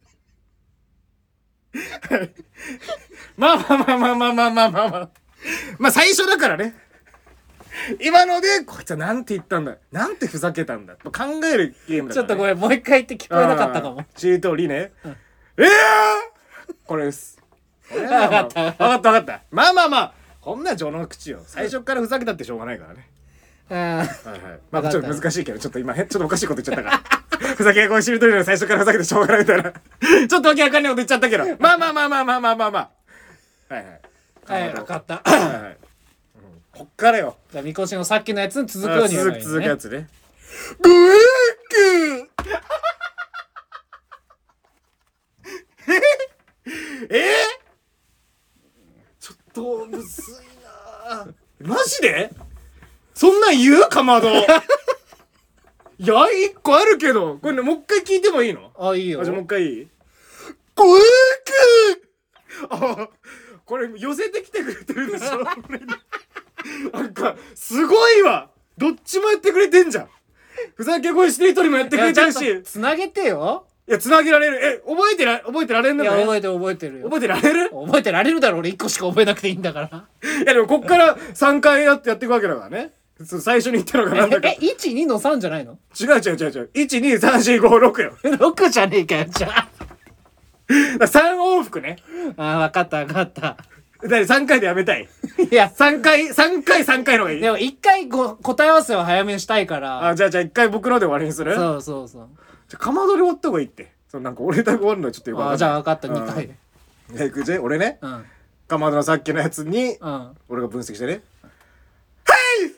B: まあまあまあまあまあまあまあまあまあ。まあ最初だからね。今ので、こいつはなんて言ったんだ。なんてふざけたんだ。考えるゲームだから、ね。
A: ちょっとごめん、もう一回言って聞こえなかったかも。
B: しりとりね。うん、ええー、これです。
A: 分かった。
B: 分かった分かった。まあまあまあ、こんな序の口よ。最初からふざけたってしょうがないからね。
A: ああ。はいはい。
B: まあちょっと難しいけど、ちょっと今、ちょっとおかしいこと言っちゃったから。ふざけこいしりとりの最初からふざけてしょうがないみたいな。ちょっとわけわかんないこと言っちゃったけど。まあまあまあまあまあまあまあまあ。はいはい。
A: はい、分かった。
B: はいはい。こっからよ。
A: じゃあ、みこしのさっきのやつに続くようにやる、
B: ね。続くやつね。
A: ブーク
B: ええちょっとむずいな。マジでそんなん言うかまど。いや、一個あるけど。これね、もう一回聞いてもいいの？
A: あ、いいよ。
B: じゃあもう一回いい？
A: ブーク
B: あ、これ寄せてきてくれてるでしょ。なんかすごいわ。どっちもやってくれてんじゃん。ふざけ声して一人もやってくれてるし。
A: つなげてよ。
B: いや、つなげられる。え、覚えてら覚えてられんのかね。
A: いや、覚えてる覚えてるよ。
B: 覚えてられる？
A: 覚えてられるだろ。俺一個しか覚えなくていいんだから。
B: いやでもこっからさんかいやってやっていくわけだからね。最初に言ったのがなんだか。
A: え、いち、にのさんじゃないの？
B: 違う違う違う違う。いち、に、さん、よん、ご、ろくよ。
A: ろくじゃねえかよ、じゃ
B: あ。さん往復ね。
A: ああ、わかったわかった。
B: ださんかいでやめたい。
A: いや、
B: さんかい、さんかいさんかいの方がいい。
A: でもいっかいご答え合わせを早めにしたいから。
B: あ、じゃあじゃあいっかい僕ので終わりにする？
A: そうそうそう。
B: じゃあかまどで終わった方がいいって。そのなんか俺だけ終わるのはちょっとよくわかんない。
A: あ、じゃあ分かった、にかいで。
B: じゃあいくじゃ俺ね。うん。かまどのさっきのやつに、うん。俺が分析してね。はい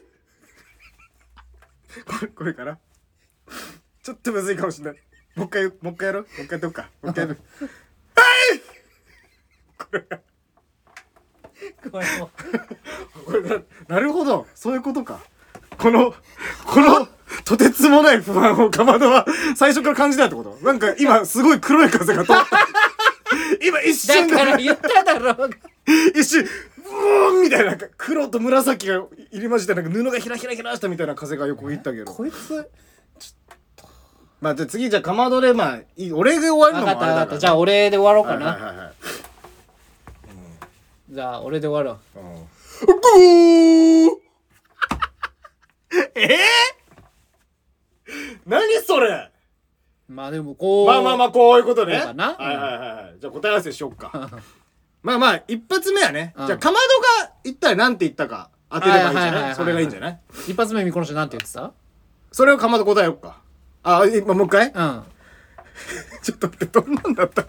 B: これ、これかな。ちょっとむずいかもしれない。もう一回、もう一回やろう。もう一回やっておくか。もう一回やる。はいこれが。
A: これも
B: これな、なるほど。そういうことか。この、この、とてつもない不安をかまどは最初から感じたってこと？なんか今すごい黒い風が通った。今一瞬
A: だから言っただろうが。
B: 一瞬、ブーンみたいな、黒と紫が入り混じってなんか布がひらひらひらしたみたいな風が横切ったけど。
A: こいつ、ちょっ
B: と。まあじゃあ次じゃあかまどでまあ、いい俺で終わるのもあれだから。
A: 分かった分かった。じゃあ俺で終わろうかな。
B: はいはいはいはい。
A: じゃあ俺で終わろう。
B: グーえー、何それ。
A: まあでもこう。
B: まあまあまあこういうことね。
A: そうかな。
B: はいはいはい。じゃあ答え合わせしよっか。まあまあ一発目はね。
A: うん、
B: じゃあかまどが一体なんて言ったか当てればいいんじゃない？それがいいんじゃない？
A: 一発目見殺しなんて言ってた？
B: それをかまど答えよっか。あ、今もう一回？
A: うん。
B: ちょっと待って、どんなんだった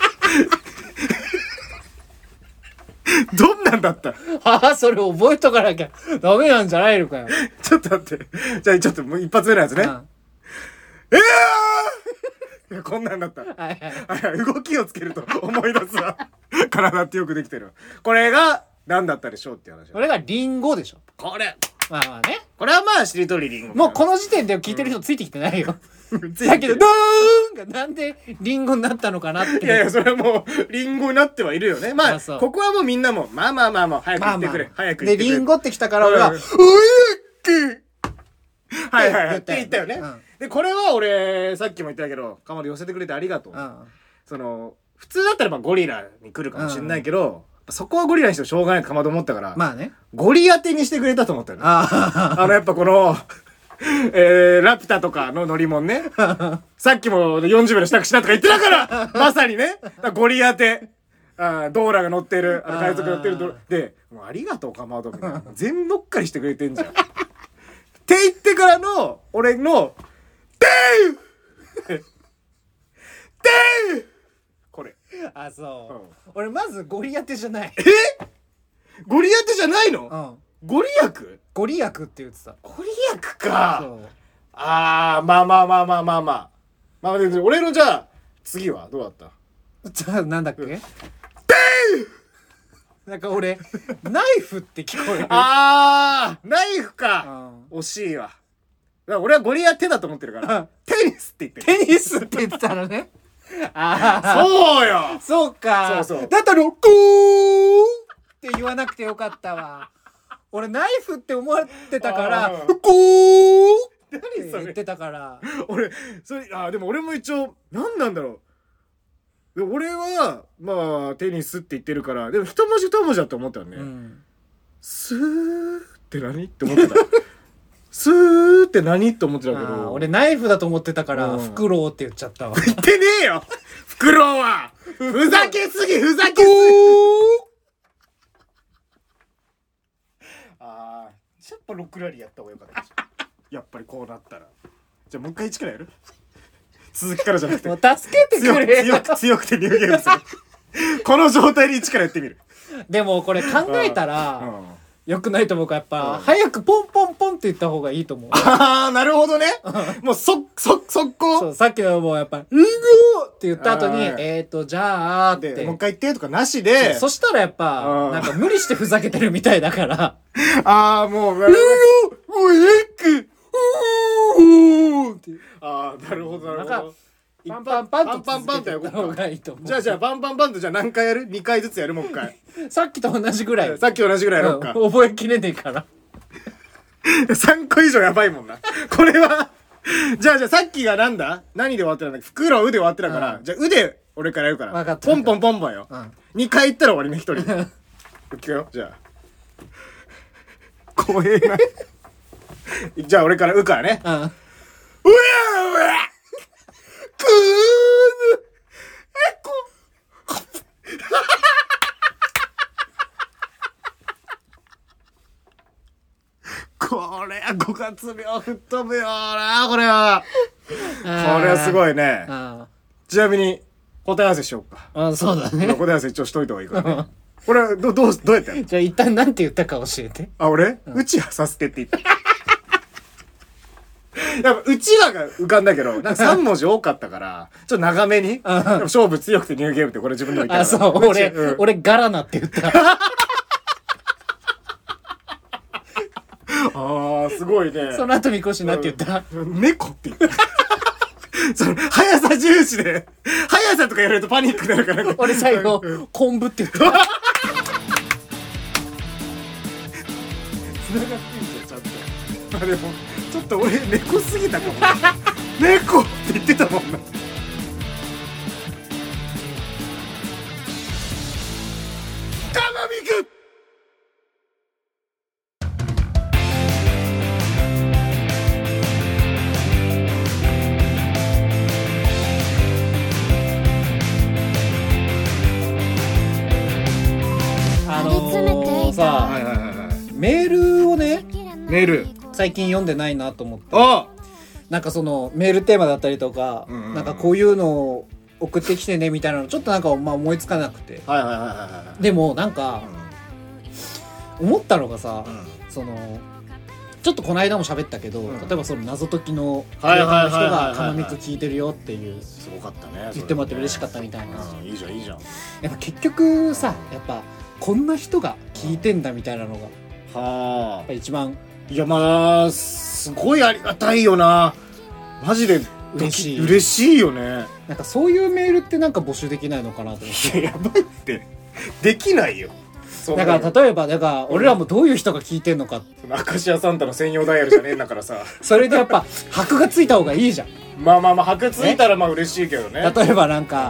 B: どんなんだった
A: はあ、それ覚えとかなきゃダメなんじゃないのかよ。
B: ちょっと待って。じゃあちょっともう一発目のやつね。うん、ええーこんなんだった。はいはい。動きをつけると思い出すわ。体ってよくできてる。これが何だったでしょうっていう話。
A: これがリンゴでしょ。
B: これ。
A: まあまあね。
B: これはまあしりとりリンゴ。
A: もうこの時点で聞いてる人ついてきてないよ。だけど、ドーンがなんでリンゴになったのかなって。
B: いやいや、それはもうリンゴになってはいるよね。まあ、ここはもうみんなも、まあまあまあまあ、早く言ってくれ。早く言ってくれ。
A: で、リンゴってきたから俺は、うやっ
B: くはいはいはい。って言ったよね。で、これは俺、さっきも言ったけど、かまど寄せてくれてありがとう。その、普通だったらまあゴリラに来るかもしれないけど、 そこはゴリラにしてもしょうがないとかまど思ったから、
A: まあね、
B: ゴリ当てにしてくれたと思ったよね。
A: あ
B: あのやっぱこのえー、ラピュタとかの乗り物ねさっきもよんじゅうびょうの支度しなとか言ってたからまさにねゴリ当て、あドーラが乗ってる、あの海賊乗ってるドーラで、もうありがとうかまどみたいな全部乗っかりしてくれてんじゃんって言ってからの俺のデーデーこれ
A: あそう、
B: うん、
A: 俺まずゴリ当てじゃない。
B: えゴリ当てじゃないの？
A: うん、
B: ゴリ薬？
A: ゴリ薬って言ってた。
B: ゴリ薬か。
A: そう、
B: あーまあまあまあまあまあまあまあ、俺のじゃあ次はどうだった？
A: じゃあなんだっけ、うん、なんか俺ナイフって聞こえる。
B: あーナイフか、うん、惜しいわ。だから俺はゴリラ手だと思ってるから、うん、テニスって言って
A: る。テニスって言ってたのねああ
B: そうよ、
A: そうか、
B: そうそう、
A: だったらゴーって言わなくてよかったわ。俺ナイフって思ってたからゴーって言ってたから
B: 俺それ、あでも俺も一応何なんだろう、で俺はまあテニスって言ってるから、でも一文字二文字だと思ったよね、うん、スーって何って思ってたスーって何って思ってたけど、
A: 俺ナイフだと思ってたからフクロウって言っちゃったわ。
B: 言ってねえよフクロウはふざけすぎふざけすぎあーやっぱロックラリーやった方がよかったやっぱりこうなったらじゃあもう一回一からやる続きからじゃなくて
A: もう助けてくれ
B: 強く強くてニューゲームするこの状態で一からやってみる。
A: でもこれ考えたら、うんうん、よくないと思うからやっぱ、うん、早くポンポンポンって言った方がいいと思う。
B: ああなるほどねもうそそ速攻。
A: そうさっきのもうやっぱリンゴって言った後にえーとじゃあって
B: もう一回言ってとかなしで
A: そ, そしたらやっぱなんか無理してふざけてるみたいだから
B: ああもうリンゴもうエッグああなるほどなるほど。
A: パンパンパンと
B: パンパンってやった
A: 方がいいと思う。
B: じゃあじゃあパンパンパンとじゃあ何回やる？にかいずつやるもう一回
A: さっきと同じぐらい。
B: さっきと同じぐらいやろうか、
A: うん、覚えきれねえから
B: さんこ以上やばいもんなこれはじゃあじゃあさっきがなんだ何で終わってたんだっけ？フクロウで終わってたから、うん、じゃあうで俺からやるから
A: 分かった
B: ポンポンポンポンよ、うん、にかい言ったら終わりねひとりいくよじゃあ怖えなじゃあ俺からうからね、うん、うわうわくーぬえここれはごがつ病吹っ飛ぶよなこれはこれはすごいね。ちなみに答え合わせしようか。
A: あそうだね
B: 答え合わせ一応しといた方がいいからねこれはどどうどうやってやる？
A: じゃあ一旦なんて言ったか教えて。
B: あ俺、うん、うちはさせてって言ったやっぱうちわが浮かんだけどなんかさん文字多かったからちょっと長めに勝負強くてニューゲームってこれ自分でも言ったから。
A: あそう俺、うん、俺ガラナって言った
B: あーすごいね。
A: その後みこしなって言った、
B: うん、猫って言ったその速さ重視で速さとかやるとパニックになるから
A: 俺最後、うん、昆布って言った繋が
B: ってんじゃんちゃんと。あでもちょっと俺猫すぎたかも猫って言ってたもんな。たまみく
A: あのー、さ、はいはいはいはい、メールをね
B: メール
A: 最近読んでないなと思って。
B: あ
A: なんかそのメールテーマだったりとか、うんうんうん、なんかこういうのを送ってきてねみたいなのちょっとなんかまあ思いつかなくて、
B: はいはいはいはい、
A: でもなんか、うん、思ったのがさ、うん、そのちょっとこの間も喋ったけど、うん、例えばその謎解きのクリエイターの人がかまみく聞いてるよっていう
B: すごかったね
A: 言ってもらって嬉しかったみたいな、
B: うん、いいじゃんいいじゃん。
A: やっぱ結局さやっぱこんな人が聞いてんだみたいなのがはやっぱ一番
B: いやまあすごいありがたいよなマジで
A: 嬉しい
B: 嬉しいよね。
A: なんかそういうメールってなんか募集できないのかなと思って。
B: やばいってできないよ。
A: だから例えばだから俺らもどういう人が聞いてんのか、
B: その明石家サンタの専用ダイヤルじゃねえんだからさ
A: それでやっぱ箔がついた方がいいじゃん。
B: まあまあまあ箔ついたらまあ嬉しいけどね。
A: 例えばなんか、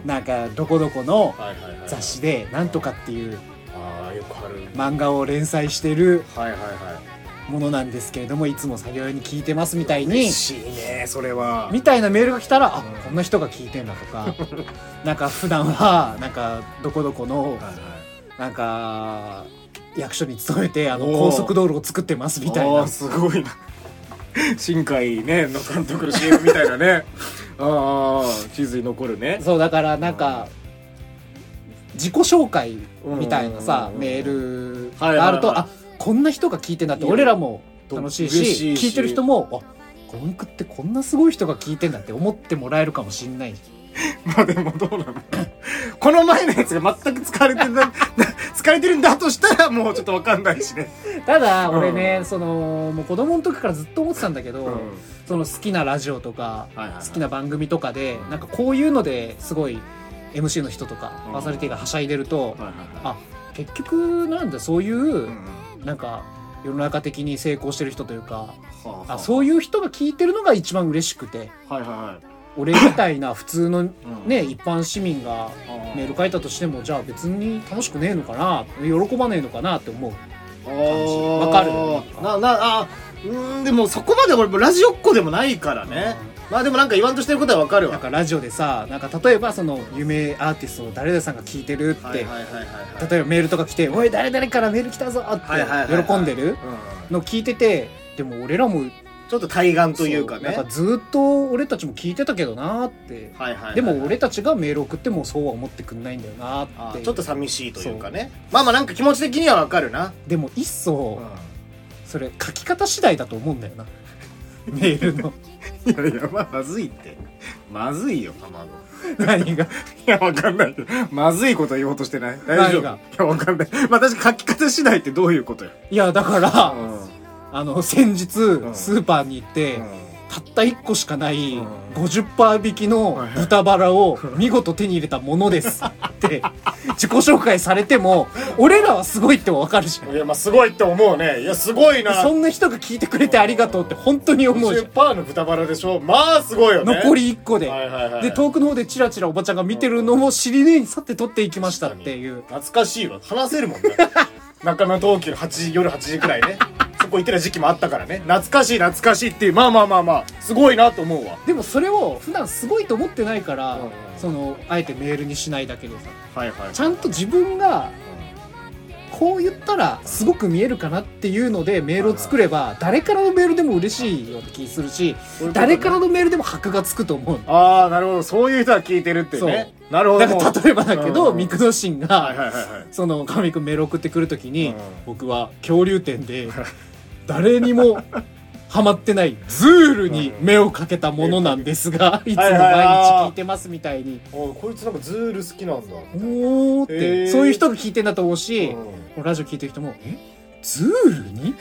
A: なんかどこどこの雑誌でなんとかっていう漫画を連載してるものなんですけれども、いつも作業用に聞いてますみたいに、
B: 嬉しいねそれは
A: みたいなメールが来たら、あ、こんな人が聞いてんだとかなんか普段はなんかどこどこのなんか役所に勤めてあの高速道路を作ってますみたいな。
B: すごいな新海ねの監督の シーエム みたいなねああ地図に残るね。
A: そうだからなんか自己紹介みたいなさメールがあると、あ、こんな人が聞いてんだって俺らも楽しいし、聞いてる人も、あ、コミックってこんなすごい人が聞いてんだって思ってもらえるかもしんない。
B: まあでもどうなのこの前のやつが全く使われてる使われてるんだとしたらもうちょっと分かんないしね。
A: ただ俺ね、うん、そのもう子供の時からずっと思ってたんだけど、うん、その好きなラジオとか、はいはいはい、好きな番組とかでなんかこういうのですごい エムシー の人とか、うん、パーソナリティがはしゃいでると、はいはいはい、あ、結局なんだそういう、うん、なんか世の中的に成功してる人というか、はあはあ、あ、そういう人が聞いてるのが一番嬉しくて、はいはいはい、俺みたいな普通のね、うん、一般市民がメール書いたとしても、じゃあ別に楽しくねえのかな、喜ばねえのかなって思う感じ。わかる
B: ななあうんでもそこまで俺もラジオっ子でもないからね、うん、まあでもなんか言わんとしてることはわかるわ。
A: なんかラジオでさ、なんか例えばその有名アーティストの誰々さんが聞いてるって、例えばメールとか来て、おい誰々からメール来たぞって喜んでるの聞いてて、でも俺らも
B: ちょっと対岸というかね、
A: なんかずっと俺たちも聞いてたけどなーって、はいはいはいはい、でも俺たちがメール送ってもそうは思ってくんないんだよなーって、
B: ちょっと寂しいというかね。まあまあなんか気持ち的にはわかるな。
A: でも一層、うん、それ書き方次第だと思うんだよなメールの
B: いやいや、まあ、まずいってまずいよ卵
A: 何がい
B: やわかんないまずいこと言おうとしてない？大丈夫？いやわかんない。まあ確か書き方次第ってどういうことよ。
A: いやだから、うん、あの先日スーパーに行って、うん、たったいっこしかない ごじゅっパーセント 引きの豚バラを見事手に入れたものですって自己紹介されても俺らはすごいってわかるじゃん。
B: いやまあすごいって思うね。いやすごいな。
A: そんな人が聞いてくれてありがとうって本当に思うじゃん。
B: ごじゅっパーセント の豚バラでしょ。まあすごいよね。
A: 残りいっこで、はいはいはい、で遠くの方でチラチラおばちゃんが見てるのも尻根に去って取っていきましたっていう。
B: 懐かしいわ。話せるもんね中野東急のはちじ夜はちじくらいねそこ行ってた時期もあったからね。懐かしい懐かしいっていう、まあまあまあまあすごいなと思うわ。
A: でもそれを普段すごいと思ってないから、うんうん、そのあえてメールにしないだけでさ、はいはいはい、ちゃんと自分がこう言ったらすごく見えるかなっていうのでメールを作れば誰からのメールでも嬉しいような気するし、誰からのメールでも箔がつくと思う。
B: ああなるほど、そういう人は聞いてるってね。なるほど。
A: だから例えばだけどミクドシンがその神くんメール送ってくるときに、僕は恐竜展で誰にもハマってないズールに目をかけたものなんですが、いつも毎日聞いてますみたいに。
B: おこいつなんかズール好きなんだ。
A: おーって、えー、そういう人が聞いてんだと思うし、うん、ラジオ聞いてる人もえズールに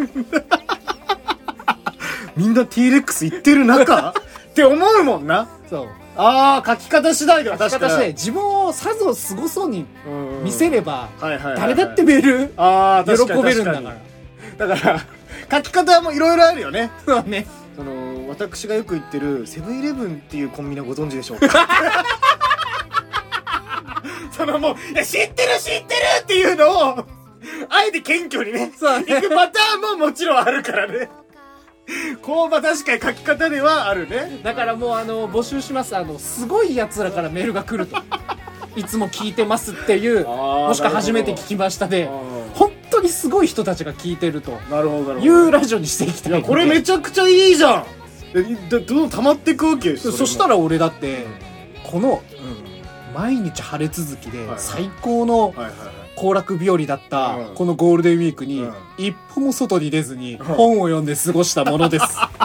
B: みんな T レックス行ってる中って思うもんな。そう。ああ書き方次第では確かに。書き方次第。
A: 自分をさぞすごそうに見せれば誰だってメール喜べるんだから。
B: だから書き方もいろいろあるよね。
A: そうね。
B: その私がよく行ってるセブンイレブンっていうコンビニはご存知でしょうかそのもういや知ってる知ってるっていうのをあえて謙虚にねそうね行くパターンももちろんあるからねこうまあ確かに書き方ではあるね。
A: だからもうあの募集します。あのすごいやつらからメールが来るといつも聞いてますっていう、もしくは初めて聞きましたで本当にすごい人たちが聞いてるというラジオにしていきたい。いや
B: これめちゃくちゃいいじゃん。どんどん溜まっていくわけよ。
A: そ, そしたら俺だってこの、うん、毎日晴れ続きで最高の行楽日和だったこのゴールデンウィークに一歩も外に出ずに本を読んで過ごしたものです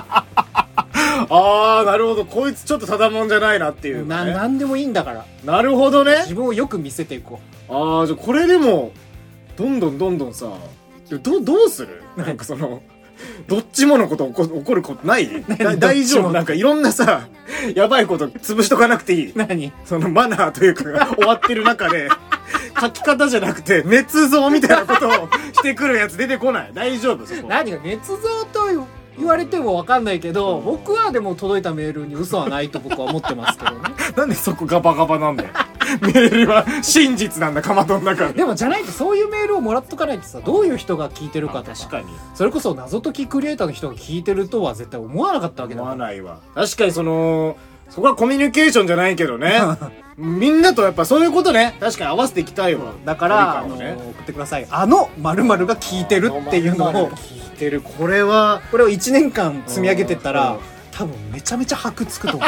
B: ああなるほど。こいつちょっとただもんじゃないなっていう、ね、
A: な何でもいいんだから。
B: なるほどね。
A: 自分をよく見せていこ
B: う。ああじゃあこれでもどんどんどんどんさどどうするなんかそのどっちものこと起こ起こることない？大丈夫？なんかいろんなさやばいこと潰しとかなくていい？
A: 何？
B: そのマナーというか終わってる中で書き方じゃなくて捏造みたいなことをしてくるやつ出てこない？大丈夫？そこ
A: 何が捏造と言われても分かんないけど、僕はでも届いたメールに嘘はないと僕は思ってますけどね。
B: なんでそこガバガバなんだよ。メールは真実なんだ、かまどの中で。
A: でもじゃないとそういうメールをもらっとかないとさ、どういう人が聞いてるかとか、
B: 確かに
A: それこそ謎解きクリエイターの人が聞いてるとは絶対思わなかったわけだから。
B: 思わないわ。確かにそのそこはコミュニケーションじゃないけどね。みんなとやっぱそういうことね、確かに合わせていきたいわ。
A: だから、あの
B: ね、
A: 送ってください。あの〇〇が聞いてるっていうのを
B: 聞いてる。これは
A: これをいちねんかん積み上げてったら多分めちゃめちゃ箔つくと思う。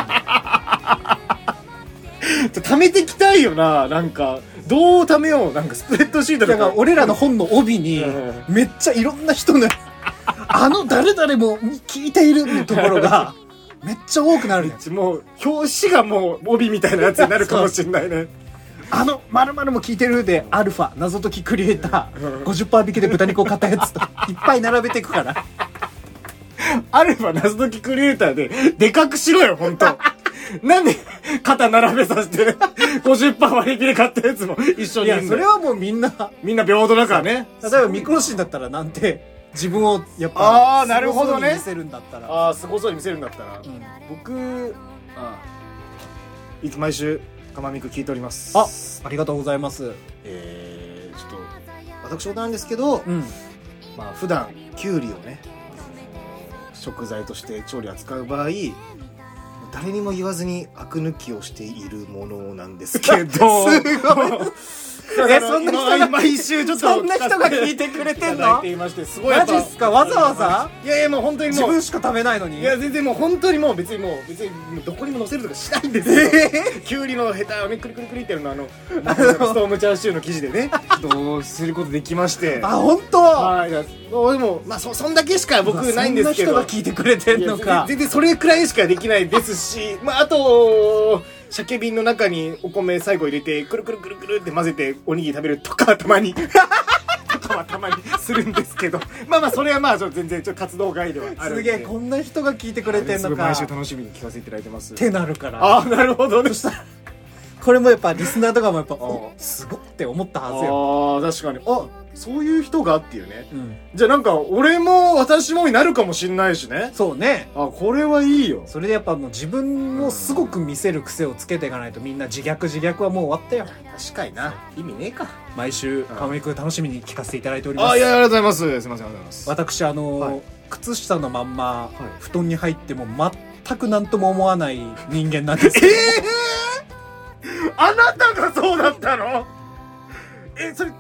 B: 貯めていきたいよな。なんかどう貯めよう。なんかスプレッドシートとか。
A: だから俺らの本の帯にめっちゃいろんな人のあの誰々も聞いているのところがめっちゃ多くなる。
B: もう表紙がもう帯みたいなやつになるかもしれないね。
A: あの〇〇も聞いてるでアルファ謎解きクリエイター ごじゅっパーセント 引きで豚肉を買ったやつといっぱい並べていくから。
B: アルファ謎解きクリエイターででかくしろよ本当。なんで肩並べさせて ごじゅっパーセント 割引で買ったやつも一緒にいるんだよ。
A: いやそれはもうみんな
B: みんな平等だからね。
A: 例えば未更新だったらなんて自分をやっぱ
B: ああなるほどね、
A: 見せるんだったら、
B: ああすごそうに見せるんだったら、
A: うん、
B: 僕あいつ毎週かまみく聞いております。
A: あありがとうございます。
B: えー、ちょっと私事なんですけど、
A: うん、
B: まあ普段きゅうりをね食材として調理扱う場合誰にも言わずにアク抜きをしているものなんですけどすごい
A: えそんな人が
B: 毎週ちょっと
A: そんな人が聞いてくれてんの？
B: いましてすごい
A: マジっすか？わざわざ？
B: いやいやもう本当にもう
A: 自分しか食べないのに。
B: いや全然もう本当にもう別にもう別にどこにも載せるとかしないんですよ。えー、きゅうりのヘタをねクリクリクリってやるのあのストームチャーシューの生地でねどうすることできまして。
A: あ本当？
B: はい。いやでもまあ そ, そんだけしか僕ないんですけど。
A: そんな人が聞いてくれてんのか。
B: 全然それくらいしかできないですし、まああと鮭瓶の中にお米最後入れてくるくるくるくるって混ぜておにぎり食べるとかはたまにとかはたまにするんですけど、まあまあそれはまあちょっと全然ちょっと活動外ではあるんで。
A: すげえこんな人が聞いてくれてんのか。
B: 毎週楽しみに聞かせていただいてます。
A: ってなるから。
B: ああなるほどね。そしたら
A: これもやっぱリスナーとかもやっぱおすごって思ったはずよ。
B: ああ確かに。あそういう人がっていうね、
A: うん、
B: じゃあなんか俺も私もになるかもしんないしね。
A: そうね。
B: あこれはいいよ。
A: それでやっぱもう自分をすごく見せる癖をつけていかないとみんな自虐自虐はもう終わったよ。
B: 確かにな意味ねえか。
A: 毎週かまみくん楽しみに聞かせていただいております。
B: あいやありがとうございます。すいませんありがとうございます。
A: 私あのーはい、靴下のまんま、はい、布団に入っても全く何とも思わない人間なんですけど。
B: えー、あなたがそうだったの？えそれ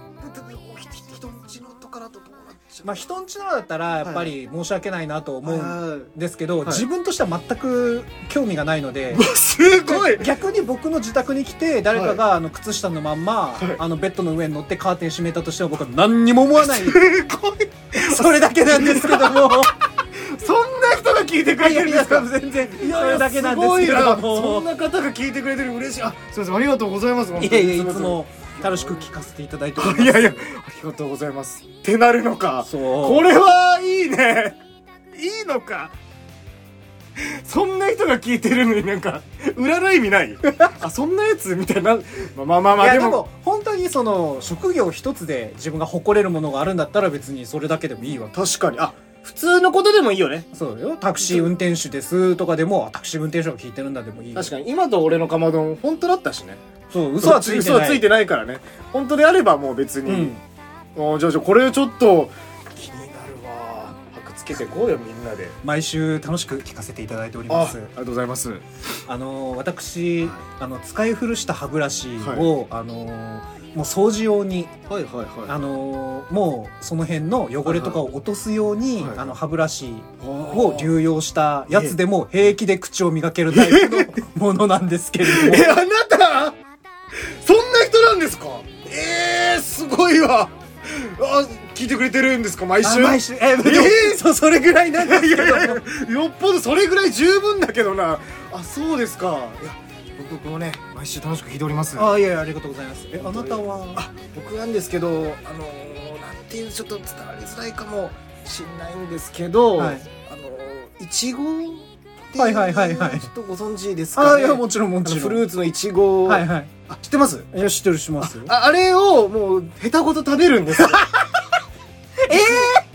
A: まあ人んちのだったらやっぱり申し訳ないなと思うんですけど、はい、自分としては全く興味がないので、
B: すごい
A: 逆に僕の自宅に来て誰かがあの靴下のまんま、はい、あのベッドの上に乗ってカーテン閉めたとしても僕は何にも思わない。すごいそれだけなんですけども。そんな
B: 人が聞いてくれてるんですか？
A: いやいや全然それだけなんですけども。
B: そんな方が聞いてくれてる嬉しい。あすいませんありがとうございます。
A: いやいやいつも楽しく聞かせていただいております。
B: いやいやありがとうございます。ってなるのか。
A: そう
B: これはいいね。いいのか。そんな人が聞いてるのになんか裏の意味ない？あそんなやつみたいな。まあまあまあまあ。いや
A: でも、でも本当にその職業一つで自分が誇れるものがあるんだったら別にそれだけでもいいわけ。
B: 確かに。あ普通のことでもいいよね。
A: そうよ。タクシー運転手ですとかでもタクシー運転手が聞いてるんだでもいい。
B: 確かに今と俺のかまどん本当だったしね。
A: そう嘘はついてない。
B: 嘘はついてないからね。本当であればもう別に、うん、もうじゃあじゃあこれちょっと気になるわ。箔つけてこうよみんなで。
A: 毎週楽しく聞かせていただいております。
B: あ, ありがとうございます。
A: あの私、はい、あの使い古した歯ブラシを、はい、あのもう掃除用に、
B: はいはいはい、
A: あのもうその辺の汚れとかを落とすように、はいはい、あの歯ブラシを流用したやつでも平気で口を磨けるタイプのものなんですけれども。
B: えあなたそんな人なんですか？えー、すごいわ。あ聞いてくれてるんですか毎週？
A: 毎週えー、えー、そそれぐらいなんですけど。いやいやよ
B: っぽどそれぐらい十分だけどな。あそうですか。いや僕もね毎週楽しく聞いております。
A: あいやいやありがとうございます。えあなたは？
B: あ僕なんですけどあのー、なんていうちょっと伝わりづらいかもしんないんですけど、はい、あのー、いちご
A: はいはいはいはい。
B: ちょっとご存知ですかね。
A: あいやもちろんもちろん。
B: フルーツのいちご。
A: はいはい。
B: あ知ってます？
A: いや知ってるしますよ。
B: ああれをもうヘタごと食べるんですよ。
A: ええー、
B: 僕あれを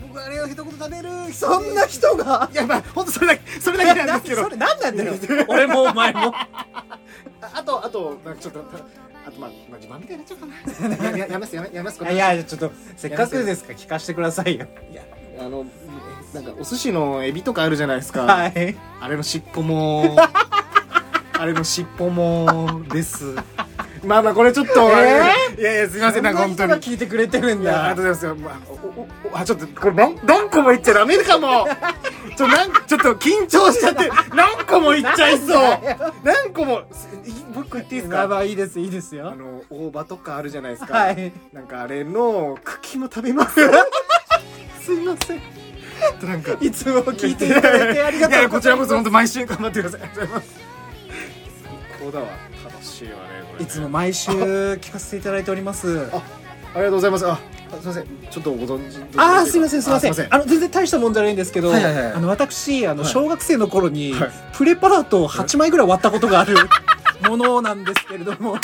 B: 一言食べる。
A: そんな人が
B: いやまあほんとそれだけそれだけなんですけど。
A: それ何なんだよ俺もお前も
B: あ, あとあとなんかちょっとあとまあ、まあ、自慢みたいになっちゃうかな。やややめますやめやめますこれ。
A: いやちょっとせっかくですから聞かせてくださいよ。
B: いやあのなんかお寿司のエビとかあるじゃないですか。
A: はい。
B: あれの尻尾もあれの尻尾もです。まあまあこれちょっと、えー、いやいやすみませんなんか本当に
A: 聞いてくれてるんだ。
B: ありがとうございます。まあ、おおおあちょっとこれ何何個も言っちゃダメかも。ちょなんちょっと緊張しちゃって何個も言っちゃいそう。何個も僕言っていいですか。
A: まあまあいいですいいですよ。
B: あの大葉とかあるじゃないですか。
A: はい。
B: なんかあれの茎も食べます。すいません。なんか
A: いつも聞いていただいてありがとうございます。いや
B: こちらこそ本当毎週頑張ってください。ありがとうございます。最高だわ。楽しいわねこれね。
A: いつも毎週聞かせていただいております。
B: あ、ありがとうございます。あ、すいません。ちょっとご存知。
A: あーすいませんすいません。あの全然大したもんじゃないんですけど、はいはいはい、あの私あの小学生の頃に、はい、プレパラートをはちまいぐらい割ったことがあるものなんですけれども。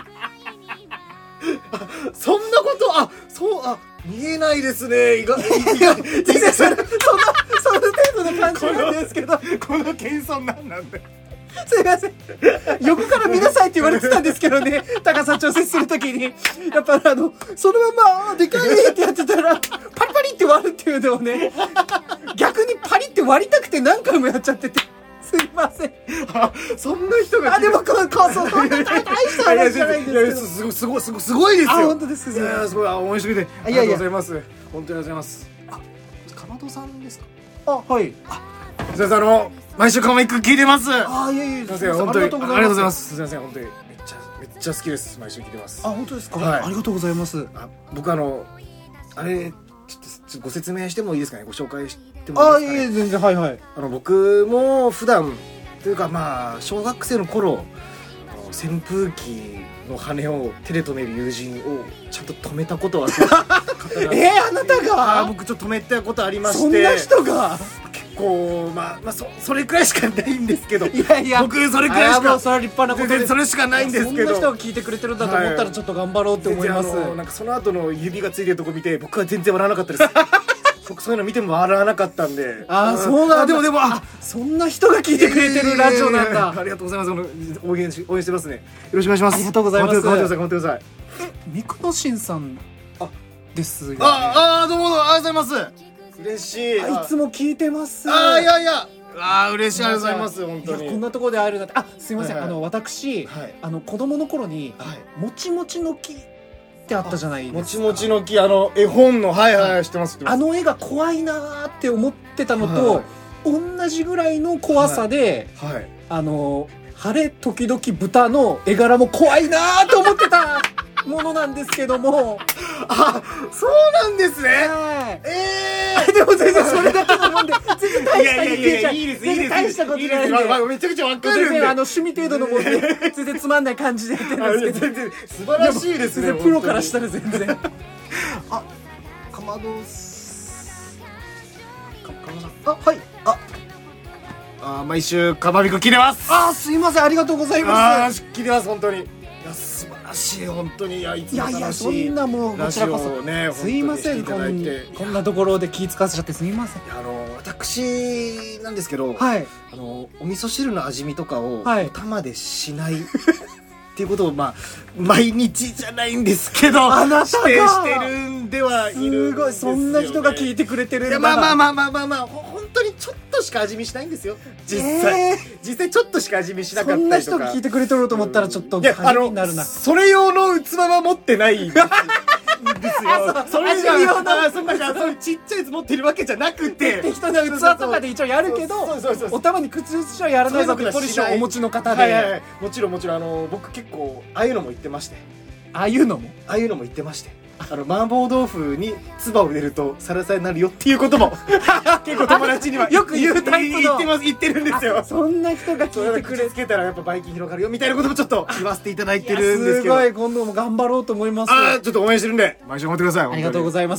B: そんなことあそうあ見えないですね。意外意外
A: 全然そんなその程度の感じなんですけど
B: この謙遜なんなんだよ。
A: すいません横から見なさいって言われてたんですけどね高さ調節するときにやっぱあのそのままでかいってやってたらパリパリって割るっていうのをね逆にパリって割りたくて何回もやっちゃっててすいません。
B: あそんな人が
A: あでもこのこそそんな大した話じゃないんですけど
B: すごいすごいすごいすごいですよ。
A: あ本当です。
B: いやすごいあ応援してくれてありがとうございます。本当にありがとうございます。あかまどさんですか。
A: あはいあ
B: すいませんあの毎週カマイク聞いてます。
A: あいやいや
B: すいません本当にありがとうございます。すいません本当にめっちゃめっちゃ好きです。毎週聞いてます。
A: あ本当ですか。
B: はい
A: ありがとうございます。
B: あ僕あのあれちょっとご説明してもいいですかね。ご紹介してもいいですかね。
A: あいや全然はいはい。
B: あの僕も普段というかまあ小学生の頃扇風機の羽を手で止める友人をちゃんと止めたことは
A: えー、あなたが
B: あ僕ちょっと止めたことありまして。
A: そんな人が
B: 結構まあまあ そ, それくらいしかないんですけど
A: いやいや
B: 僕それくらいしか
A: それは立派なことです。
B: それしかないんですけど
A: そんな人が聞いてくれてるんだと思ったらちょっと頑張ろうって思います。
B: はい、なんかその後の指がついてるとこ見て僕は全然笑わなかったです僕そういうの見ても笑わなかったんで。
A: ああそうなんだ。
B: でもでもあ
A: そんな人が聞いてくれてるラジオなんだ。
B: ありがとうございます。応援し応援してますね。よろしくお願いします。
A: ありがとうございます。
B: 頑張ってください頑張ってください。
A: えミクノシンさんですよね。
B: ああどうもどうもありがとうございます。嬉しい。
A: いつも聞いてます。
B: あいやいやあ嬉しいありがとうございます本当に。
A: こんなところで会えるなんて。あすいませんあの私あの子供の頃にもちもちの木ってあったじゃないですか。
B: もちもちの木あの絵本のはいはい知ってます知ってます。
A: あの絵が怖いなーって思ってたのと同じぐらいの怖さであの晴れ時々豚の絵柄も怖いなーって思ってたものなんですけども。
B: あそうなんですね。
A: ええでも全然それだけのもんで全然大した
B: いやいやいいですいいです
A: 大したことじゃないんで
B: めちゃくちゃわかるんで
A: あの趣味程度のもんで全然つまんない感じでやってるんですけど
B: 全然素晴らしいですね。
A: 全然プロからしたら全然
B: あかまどすかかまどさん
A: あはいあ
B: あ毎週かまびこ切れます。
A: あすいませんありがとうございます。
B: あ切れます本当に。いや素晴らしい本当に。いやいつも楽しい。いやいや
A: そんなもうこちらこそねすいませんこんこんなところで気使わせちゃってすみません。
B: あの私なんですけど、
A: はい、
B: あのお味噌汁の味見とかを、
A: はい、
B: お玉でしないっていうことをまあ毎日じゃないんですけど
A: あなたが
B: 指定してるんではいるんですよね。
A: すごいそんな人が聞いてくれてるんだ。
B: いやまあまあまあまあまあまあ本当にちょっとしか味見しないんですよ実際、えー、実際ちょっとしか味見しなかったりとか。
A: そんな人が聞いてくれてると思ったらちょっと励みになるな。
B: それ用の器は持ってないんですよそれじゃ用のそんなそういうちっちゃいやつ持ってるわけじゃなくて
A: 適当な器とかで一応やるけどお玉に口移しはやらないぞってポリシーをお持ちの方で、
B: はいはいはい、もちろんもちろんあの僕結構ああいうのも言ってまして。
A: ああいうのも
B: ああいうのも言ってましてあの麻婆豆腐に唾を入れるとサラサラになるよっていうことも結構友達には
A: よく言うタイプの
B: 言ってます言ってるんですよ。
A: そんな人が聞いてくれ
B: つけたらやっぱバイキン広がるよみたいなこともちょっと言わせていただいてるんですけど。
A: すごい今度も頑張ろうと思います。
B: あちょっと応援してるんで毎週頑張ってください。
A: ありがとうございます。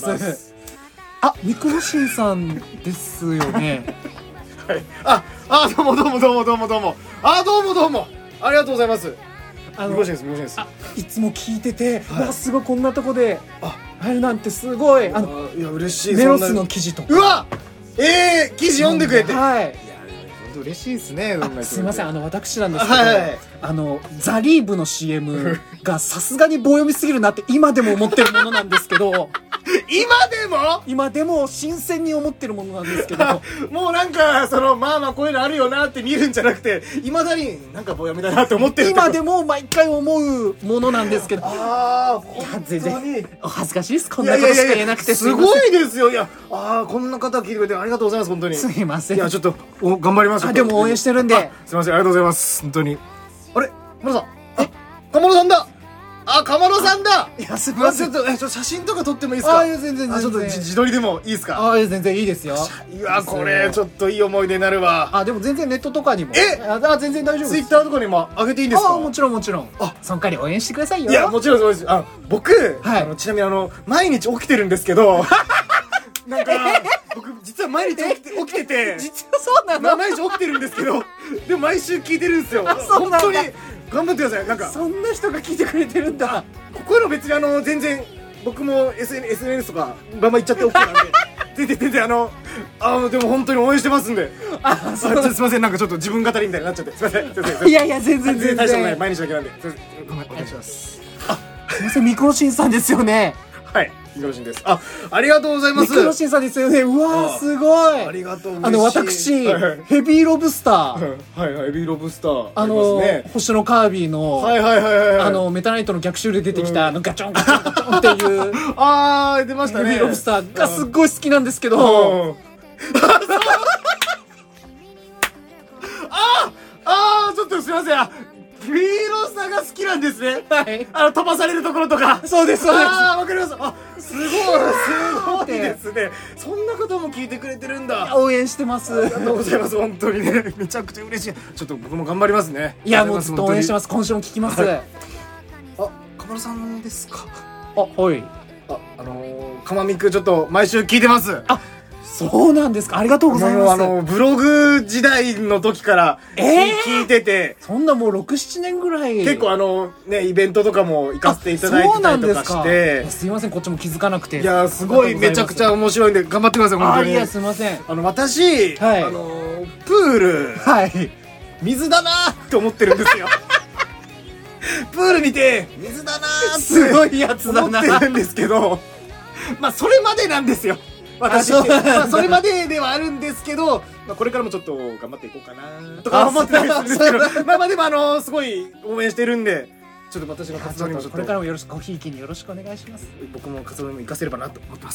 A: あミクロシンさんですよね
B: はい、ああどうもどうもどうもどうもどうもあどうもどうもありがとうございます。
A: あの
B: ミクロシンですミクロシンです。
A: いつも聞いてて、はい、わすごいこんなとこで入るなんてすごい。あの
B: いや嬉しい。
A: メロスの記事とか。
B: うわええー、記事読んでくれて、
A: はい。
B: いや本当嬉しいですね。
A: すみません、あの私なんですけど、
B: はいはい、
A: あのザリーブの シーエム がさすがに棒読みすぎるなって今でも思ってるものなんですけど
B: 今でも
A: 今でも新鮮に思ってるものなんですけど
B: もうなんかそのまあまあこういうのあるよなって見るんじゃなくて、いまだになんか棒読みだなって思ってる
A: 今でも毎回思うものなんですけど、
B: ああ
A: 全然お恥ずかしいです。こんなことしか言えなくて
B: すごいですよ。いやああこんな方聞いてくれてありがとうございます。本当に
A: すいません。
B: いやちょっとお頑張りましょう。
A: あでも応援してるんで、
B: すいません、ありがとうございます。本当に。あれカマロさん、あカマロさんだ。あ、カマロさんだ。
A: いやすみません。
B: ちょっとえちょっと写真とか撮ってもいいですか。
A: あいや全然全然。
B: あちょっと自撮りでもいいですか。
A: あ全然いいですよ。
B: いやこれちょっといい思い出になるわ。
A: あでも全然ネットとかにも
B: え
A: あ全然大丈夫です。
B: ツイッターとかにも上げていいんですか。
A: あもちろんもちろん。あそんかり応援してくださいよ。
B: いやもちろんそうです。あ僕、はい、あのちなみにあの毎日起きてるんですけどなんか僕実は毎日起きて起きてて
A: 実はそうなの。
B: 毎日起きてるんですけどでも毎週聞いてるんですよ。
A: そうなんだ。
B: 本当に頑張ってください。なんか
A: そんな人が聞いてくれてるんだ。
B: こういうの別にあの全然僕も エスエヌエス とかバンバン行っちゃって OK なんで全然全然あのあでも本当に応援してますんで。あそうすいません、なんかちょっと自分語りみたいになっちゃってすいません。すいません。
A: いやいや全然全然
B: 大したことない。毎日だけなんで。すいませんごめんお願いします。
A: あすいませんミクロシンさんですよね。
B: はいミクロシンです。あありがとうございます。
A: ミクロシンさんですよね。うわーすごい。
B: ありがとう。
A: あの私ヘビーロブスター
B: はいはいヘビーロブスター
A: あの星のカービィの
B: はいはいはいはい
A: あのメタナイトの逆襲で出てきたあのガチョンガチョンガチョンっていう
B: あー出ましたね。
A: ヘビーロブスターがすっごい好きなんですけど
B: ああちょっとすいません。ヘビーロブスターが好きなんですね。
A: はい
B: あの飛ばされるところとか。
A: そうですそうです。
B: ああわかります。あすごいすごいですね。そんなことも聞いてくれてるんだ。
A: 応援してます。
B: ありがとうございます。本当にねめちゃくちゃ嬉しい。ちょっと僕も頑張りますね。
A: いやもうずっと応援してます。今週も聞きます。
B: あカマロさんですか。
A: あはい
B: ああのー、かまみくちょっと毎週聞いてます。
A: あそうなんですか。ありがとうございます。
B: あのブログ時代の時から聞、えー、聞いてて、
A: そんなもうろく、ななねんぐらい
B: 結構あのねイベントとかも行かせていただいてたりとかして、
A: すいませんこっちも気づかなくて。
B: いやすごいめちゃくちゃ面白いんで頑張ってください本当に。
A: あいやすいません。
B: あの私、はい、あのプール、はい、水だなーって思ってるんですよプール見て水だなーって
A: すごいやつだな
B: 思ってるんですけどまあそれまでなんですよ私って。まあそれまでではあるんですけど、まあ、これからもちょっと頑張っていこうかなとか思ってたりするんですけどまあまあでもあのすごい応援してるんでちょっと私の活動にもちょっと
A: これからもよろしくごひいきによろしくお願いします。
B: 僕も活動にも活かせればなと思ってます。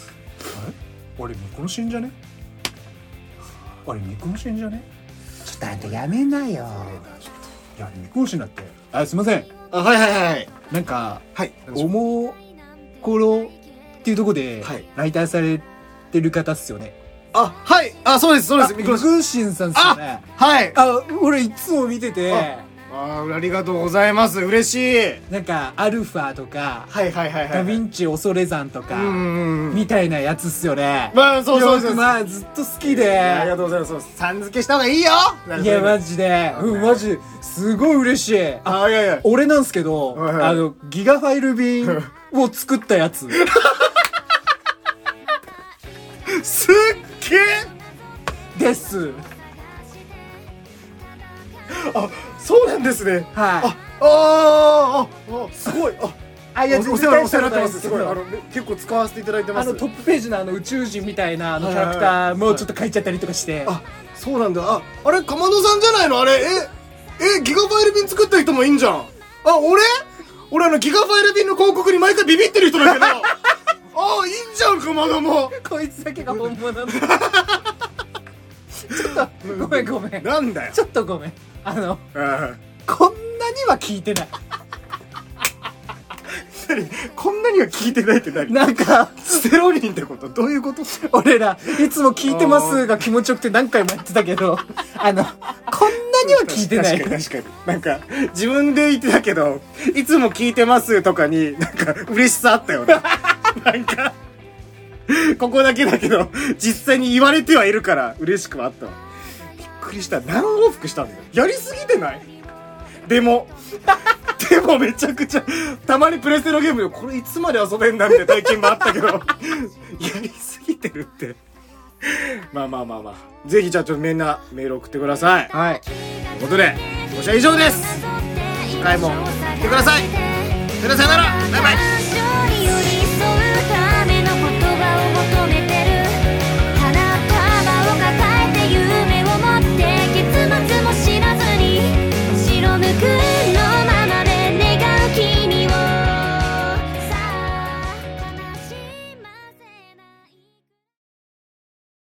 A: あれ俺ミクロシンじゃね。あれミクロシンじゃね。ちょっとあんたやめなよ。いやミクロシンだって。あすいません。
B: あはいはいはい
A: なんか
B: はい
A: おもころっていうところで来ターされてる方っすよね。
B: あはいあそうですそうです。
A: ミクロシンさんっすよね。
B: はい
A: あ俺いつも見てて
B: あありがとうございます嬉しい。
A: なんかアルファとか
B: はいはいはいはい
A: ダヴィンチ恐山とかみたいなやつっすよね。
B: まあそうそうそう
A: まあずっと好きで
B: ありがとうございます。さん付けした方がいいよ。
A: いやマジでうんマジすごい嬉しい。
B: あいやいや
A: 俺なんすけどあのギガファイル便を作ったやつ
B: すっげ
A: えです
B: あそうなんですね。
A: はい
B: あああすごいあ
A: あいや
B: お世話になってます。すごいあの結構使わせていただいてます。
A: あのトップページのあの宇宙人みたいなあのキャラクターもちょっと書いちゃったりとかして
B: あそうなんだ。ああれかまどさんじゃないのあれ。ええギガファイル便作った人もいいんじゃん。あ俺俺あのギガファイル便の広告に毎回ビビってる人だけどああいいんじゃんかまども
A: こいつだけが本物なんだちょっとごめんごめん
B: なんだよ
A: ちょっとごめんあの
B: あ
A: こんなには聞いてない
B: 何こんなには聞いてないって何
A: なんか
B: ステロリンってことどういうこと
A: 俺らいつも聞いてますが気持ちよくて何回もやってたけどあのこんなには聞いてない。
B: 確かに確かになんか自分で言ってたけどいつも聞いてますとかになんか嬉しさあったよねなんかここだけだけど実際に言われてはいるから嬉しくはあったわ。びっくりした。何往復したんだよ。やりすぎてないでもでもめちゃくちゃたまにプレステのゲームでこれいつまで遊べんだみたいな体験もあったけどやりすぎてるってまあまあまあまあぜひじゃあちょっとみんなメール送ってください。
A: はい、
B: ということで今週は以上です。次回も来てください。それではさよなら、バイバイ。